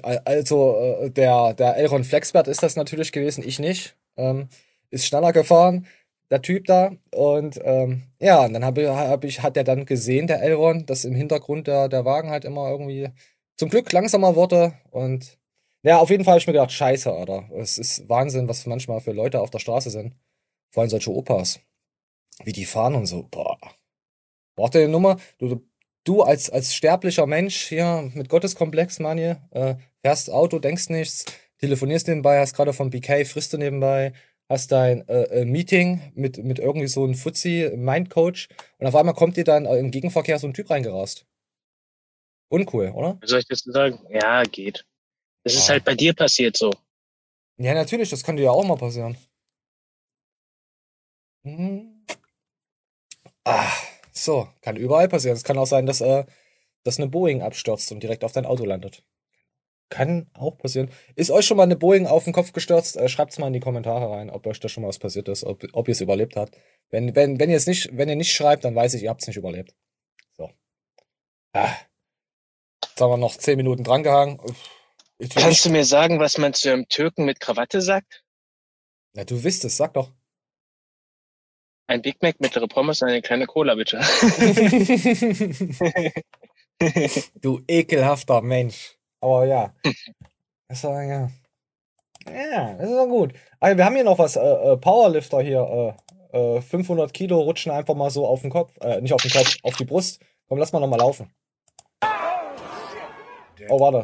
Der Elron Flexbert ist das natürlich gewesen, ich nicht. Ist schneller gefahren, der Typ da. Und und dann hat er dann gesehen, der Elron, dass im Hintergrund der Wagen halt immer irgendwie zum Glück langsamer wurde. Und ja, auf jeden Fall habe ich mir gedacht, scheiße, Alter. Es ist Wahnsinn, was manchmal für Leute auf der Straße sind. Vor allem solche Opas. Wie die fahren und so. Boah. Braucht ihr eine Nummer? Du als sterblicher Mensch hier mit Gotteskomplex, Manje, fährst Auto, denkst nichts, telefonierst nebenbei, hast gerade vom BK, frisst du nebenbei, hast dein Meeting mit irgendwie so einem Fuzzi-Mindcoach und auf einmal kommt dir dann im Gegenverkehr so ein Typ reingerast. Uncool, oder? Was soll ich dazu sagen? Ja, geht. Das ist halt bei dir passiert so. Ja, natürlich, das kann dir ja auch mal passieren. So, kann überall passieren. Es kann auch sein, dass eine Boeing abstürzt und direkt auf dein Auto landet. Kann auch passieren. Ist euch schon mal eine Boeing auf den Kopf gestürzt? Schreibt's mal in die Kommentare rein, ob euch da schon mal was passiert ist, ob ihr es überlebt habt. Wenn ihr nicht schreibt, dann weiß ich, ihr habt es nicht überlebt. So. Jetzt haben wir noch 10 Minuten drangehangen. Kannst du mir sagen, was man zu einem Türken mit Krawatte sagt? Ja, du wisst es, sag doch. Ein Big Mac, mittlere Pommes und eine kleine Cola, bitte. Du ekelhafter Mensch. Aber ja. Das war, ja. Ja, das ist doch gut. Also wir haben hier noch was, Powerlifter hier, 500 Kilo rutschen einfach mal so auf den Kopf, nicht auf den Kopf, auf die Brust. Komm, lass mal nochmal laufen. Oh, warte.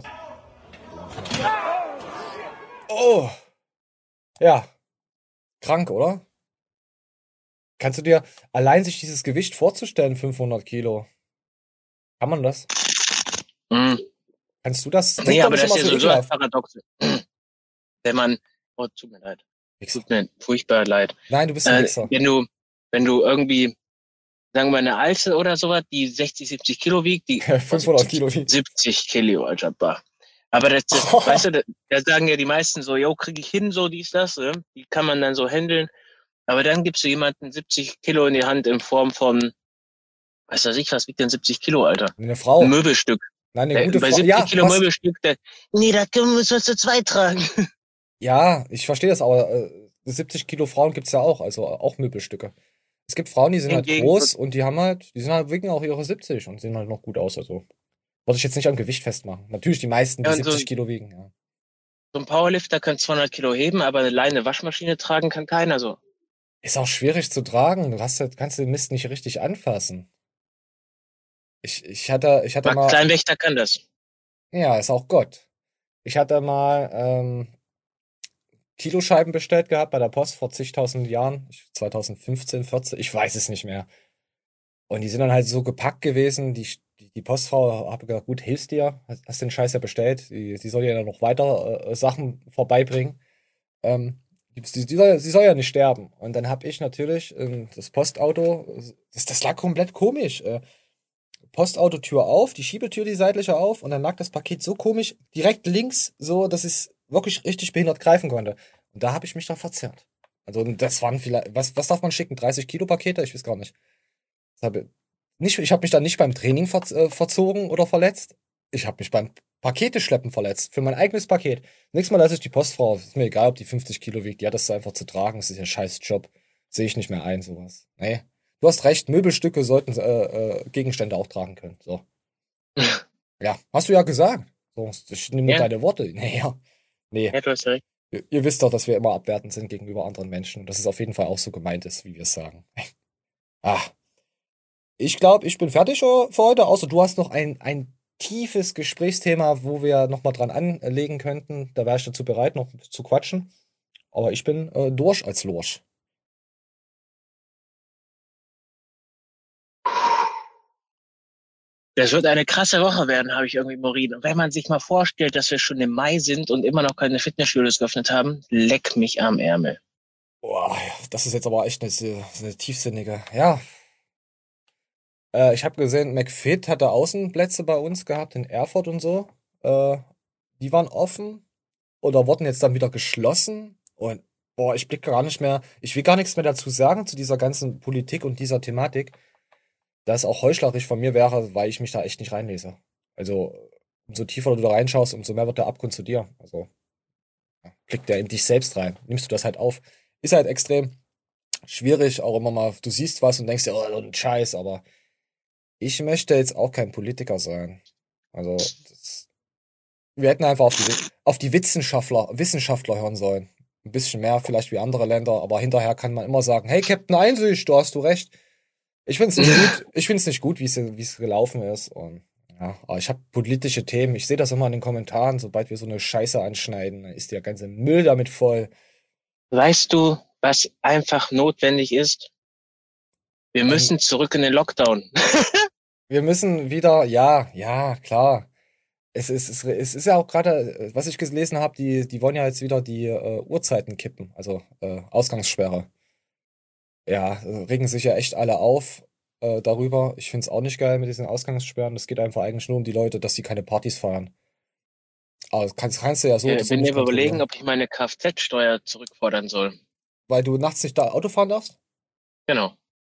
Oh. Ja. Krank, oder? Kannst du dir allein sich dieses Gewicht vorzustellen, 500 Kilo? Kann man das? Kannst du das? Nee, aber das ist ja so ein Paradox. Wenn man, oh, tut mir leid. Tut mir furchtbar leid. Nein, du bist ein Wichser. Wenn du irgendwie, sagen wir eine Alte oder sowas, die 60, 70 Kilo wiegt, die 500 Kilo wiegt. 70 Kilo, Alter, bah. Aber das weißt du, da sagen ja die meisten so, jo, kriege ich hin, so dies, das, die kann man dann so handeln. Aber dann gibst du jemanden 70 Kilo in die Hand in Form von, weiß was wiegt denn 70 Kilo, Alter? Eine Frau. Ein Möbelstück. Nein, eine gute bei Frau. 70 Kilo Möbelstück, nee, da müssen wir zu zweit tragen. Ja, ich verstehe das, aber 70 Kilo Frauen gibt's ja auch, also auch Möbelstücke. Es gibt Frauen, die sind halt groß und die wiegen auch ihre 70 und sehen halt noch gut aus, also. Wollte ich jetzt nicht am Gewicht festmachen. Natürlich die meisten, die 70 Kilo wiegen, ja. So ein Powerlifter kann 200 Kilo heben, aber eine Waschmaschine tragen kann keiner so. Ist auch schwierig zu tragen. Du kannst den Mist nicht richtig anfassen. Ich hatte mal. Kleinwächter kann das. Ja, ist auch Gott. Ich hatte mal Kiloscheiben bestellt gehabt bei der Post vor zigtausend Jahren. 2015, 14, ich weiß es nicht mehr. Und die sind dann halt so gepackt gewesen, die Postfrau hat gesagt, gut, hilfst dir, hast den Scheiß ja bestellt, sie soll dir ja noch weiter Sachen vorbeibringen. Sie soll ja nicht sterben. Und dann habe ich natürlich das Postauto, das lag komplett komisch. Postauto Tür auf, die Schiebetür, die seitliche auf und dann lag das Paket so komisch direkt links, so dass ich es wirklich richtig behindert greifen konnte. Und da habe ich mich dann verzerrt. Also das waren vielleicht, was darf man schicken? 30 Kilo Pakete? Ich weiß gar nicht. Ich habe mich dann nicht beim Training verzogen oder verletzt. Ich habe mich beim Pakete-Schleppen verletzt. Für mein eigenes Paket. Nächstes Mal lasse ich die Postfrau. Ist mir egal, ob die 50 Kilo wiegt. Die hat das einfach zu tragen. Das ist ja ein scheiß Job. Sehe ich nicht mehr ein, sowas. Nee. Du hast recht, Möbelstücke sollten Gegenstände auch tragen können. So. Ja, hast du ja gesagt. So, ich nehme nur deine Worte. Naja. Nee. Ja, du hast recht. Ihr wisst doch, dass wir immer abwertend sind gegenüber anderen Menschen. Und dass es auf jeden Fall auch so gemeint ist, wie wir es sagen. Ich glaube, ich bin fertig für heute, außer du hast noch ein tiefes Gesprächsthema, wo wir nochmal dran anlegen könnten. Da wäre ich dazu bereit, noch zu quatschen. Aber ich bin durch als Lorsch. Das wird eine krasse Woche werden, habe ich irgendwie Morin. Und wenn man sich mal vorstellt, dass wir schon im Mai sind und immer noch keine Fitnessstudios geöffnet haben, leck mich am Ärmel. Boah, das ist jetzt aber echt eine tiefsinnige. Ja. Ich habe gesehen, McFit hatte Außenplätze bei uns gehabt in Erfurt und so. Die waren offen oder wurden jetzt dann wieder geschlossen. Und boah, ich will gar nichts mehr dazu sagen zu dieser ganzen Politik und dieser Thematik. Da es auch heuchlerisch von mir wäre, weil ich mich da echt nicht reinlese. Also, umso tiefer du da reinschaust, umso mehr wird der Abgrund zu dir. Also, blickt der in dich selbst rein. Nimmst du das halt auf. Ist halt extrem schwierig, auch immer mal, du siehst was und denkst dir, oh, ein Scheiß, aber ich möchte jetzt auch kein Politiker sein. Also, wir hätten einfach auf die Wissenschaftler hören sollen. Ein bisschen mehr vielleicht wie andere Länder, aber hinterher kann man immer sagen, hey, Captain Einsicht, da hast du recht. Ich find's nicht gut. Ich find's nicht gut, wie es gelaufen ist. Und ja, aber ich habe politische Themen. Ich sehe das immer in den Kommentaren. Sobald wir so eine Scheiße anschneiden, dann ist der ganze Müll damit voll. Weißt du, was einfach notwendig ist? Wir müssen zurück in den Lockdown. Wir müssen wieder, ja, klar. Es ist ja auch gerade, was ich gelesen habe, die wollen ja jetzt wieder die Uhrzeiten kippen, also Ausgangssperre. Ja, regen sich ja echt alle auf darüber. Ich find's auch nicht geil mit diesen Ausgangssperren. Das geht einfach eigentlich nur um die Leute, dass die keine Partys feiern. Aber das kannst du ja so. Ich bin mir überlegen, ob ich meine Kfz-Steuer zurückfordern soll. Weil du nachts nicht da Auto fahren darfst? Genau.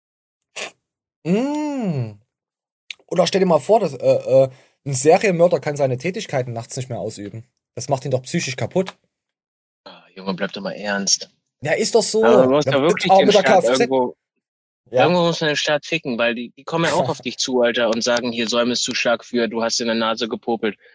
Oder stell dir mal vor, dass ein Serienmörder kann seine Tätigkeiten nachts nicht mehr ausüben. Das macht ihn doch psychisch kaputt. Junge, bleib doch mal ernst. Ja, ist doch so. Aber man muss ja wirklich den Staat irgendwo muss man den Staat ficken, weil die kommen ja auch auf dich zu, Alter, und sagen, hier Säum ist zu stark für, du hast in der Nase gepopelt.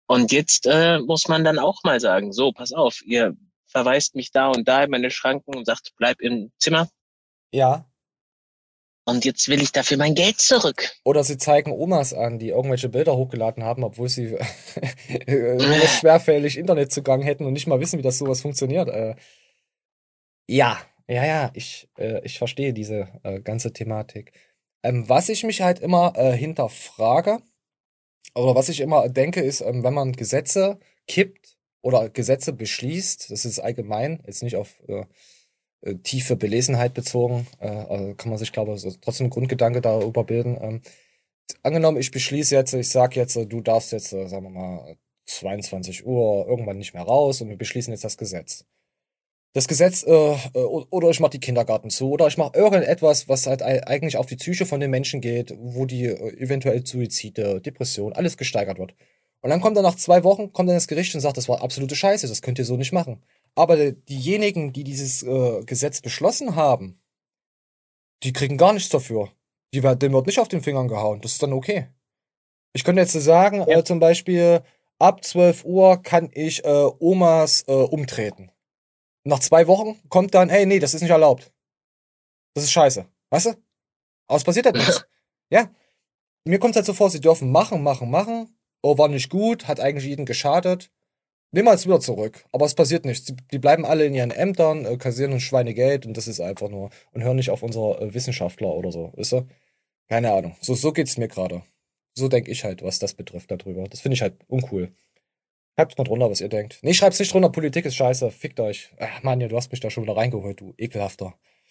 Und jetzt muss man dann auch mal sagen, so, pass auf, ihr verweist mich da und da in meine Schranken und sagt, bleib im Zimmer. Ja. Und jetzt will ich dafür mein Geld zurück. Oder sie zeigen Omas an, die irgendwelche Bilder hochgeladen haben, obwohl sie nur schwerfällig Internetzugang hätten und nicht mal wissen, wie das sowas funktioniert. Ja, ich verstehe diese ganze Thematik. Was ich mich halt immer hinterfrage, oder was ich immer denke, ist, wenn man Gesetze kippt oder Gesetze beschließt, das ist allgemein, jetzt nicht auf tiefe Belesenheit bezogen, kann man sich, glaube ich, trotzdem einen Grundgedanke darüber bilden. Angenommen, ich beschließe jetzt, ich sage jetzt, du darfst jetzt, sagen wir mal, 22 Uhr irgendwann nicht mehr raus und wir beschließen jetzt das Gesetz. Das Gesetz, oder ich mache die Kindergarten zu, oder ich mache irgendetwas, was halt eigentlich auf die Psyche von den Menschen geht, wo die eventuell Suizide, Depression, alles gesteigert wird. Und dann kommt dann nach 2 Wochen, kommt dann das Gericht und sagt, das war absolute Scheiße, das könnt ihr so nicht machen. Aber diejenigen, die dieses Gesetz beschlossen haben, die kriegen gar nichts dafür. Dem wird nicht auf den Fingern gehauen, das ist dann okay. Ich könnte jetzt sagen, zum Beispiel, ab 12 Uhr kann ich Omas umtreten. Nach 2 Wochen kommt dann, hey, nee, das ist nicht erlaubt. Das ist scheiße. Weißt du? Aber es passiert halt nichts. Ja. Mir kommt es halt so vor, sie dürfen machen. Oh, war nicht gut, hat eigentlich jeden geschadet. Nehmen wir es wieder zurück. Aber es passiert nichts. Die bleiben alle in ihren Ämtern, kassieren uns Schweinegeld und das ist einfach nur. Und hören nicht auf unsere Wissenschaftler oder so. Weißt du? Keine Ahnung. So geht's mir gerade. So denke ich halt, was das betrifft darüber. Das finde ich halt uncool. Schreibt mal drunter, was ihr denkt. Nee, schreibt's nicht drunter, Politik ist scheiße. Fickt euch. Ach Mann, du hast mich da schon wieder reingeholt, du ekelhafter.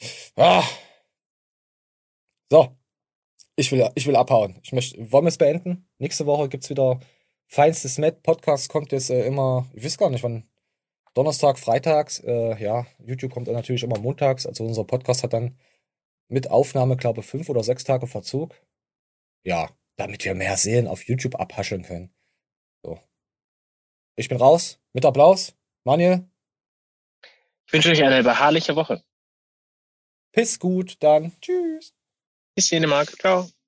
So. Ich will abhauen. Wollen wir es beenden? Nächste Woche gibt's wieder Feinstes Met. Podcast kommt jetzt immer, ich weiß gar nicht wann. Donnerstag, freitags. YouTube kommt dann natürlich immer montags. Also unser Podcast hat dann mit Aufnahme, glaube ich, 5 oder 6 Tage Verzug. Ja, damit wir mehr Seelen auf YouTube abhascheln können. So. Ich bin raus. Mit Applaus. Manuel. Ich wünsche euch eine beharrliche Woche. Piss gut, dann. Tschüss. Bis Dänemark. Ciao.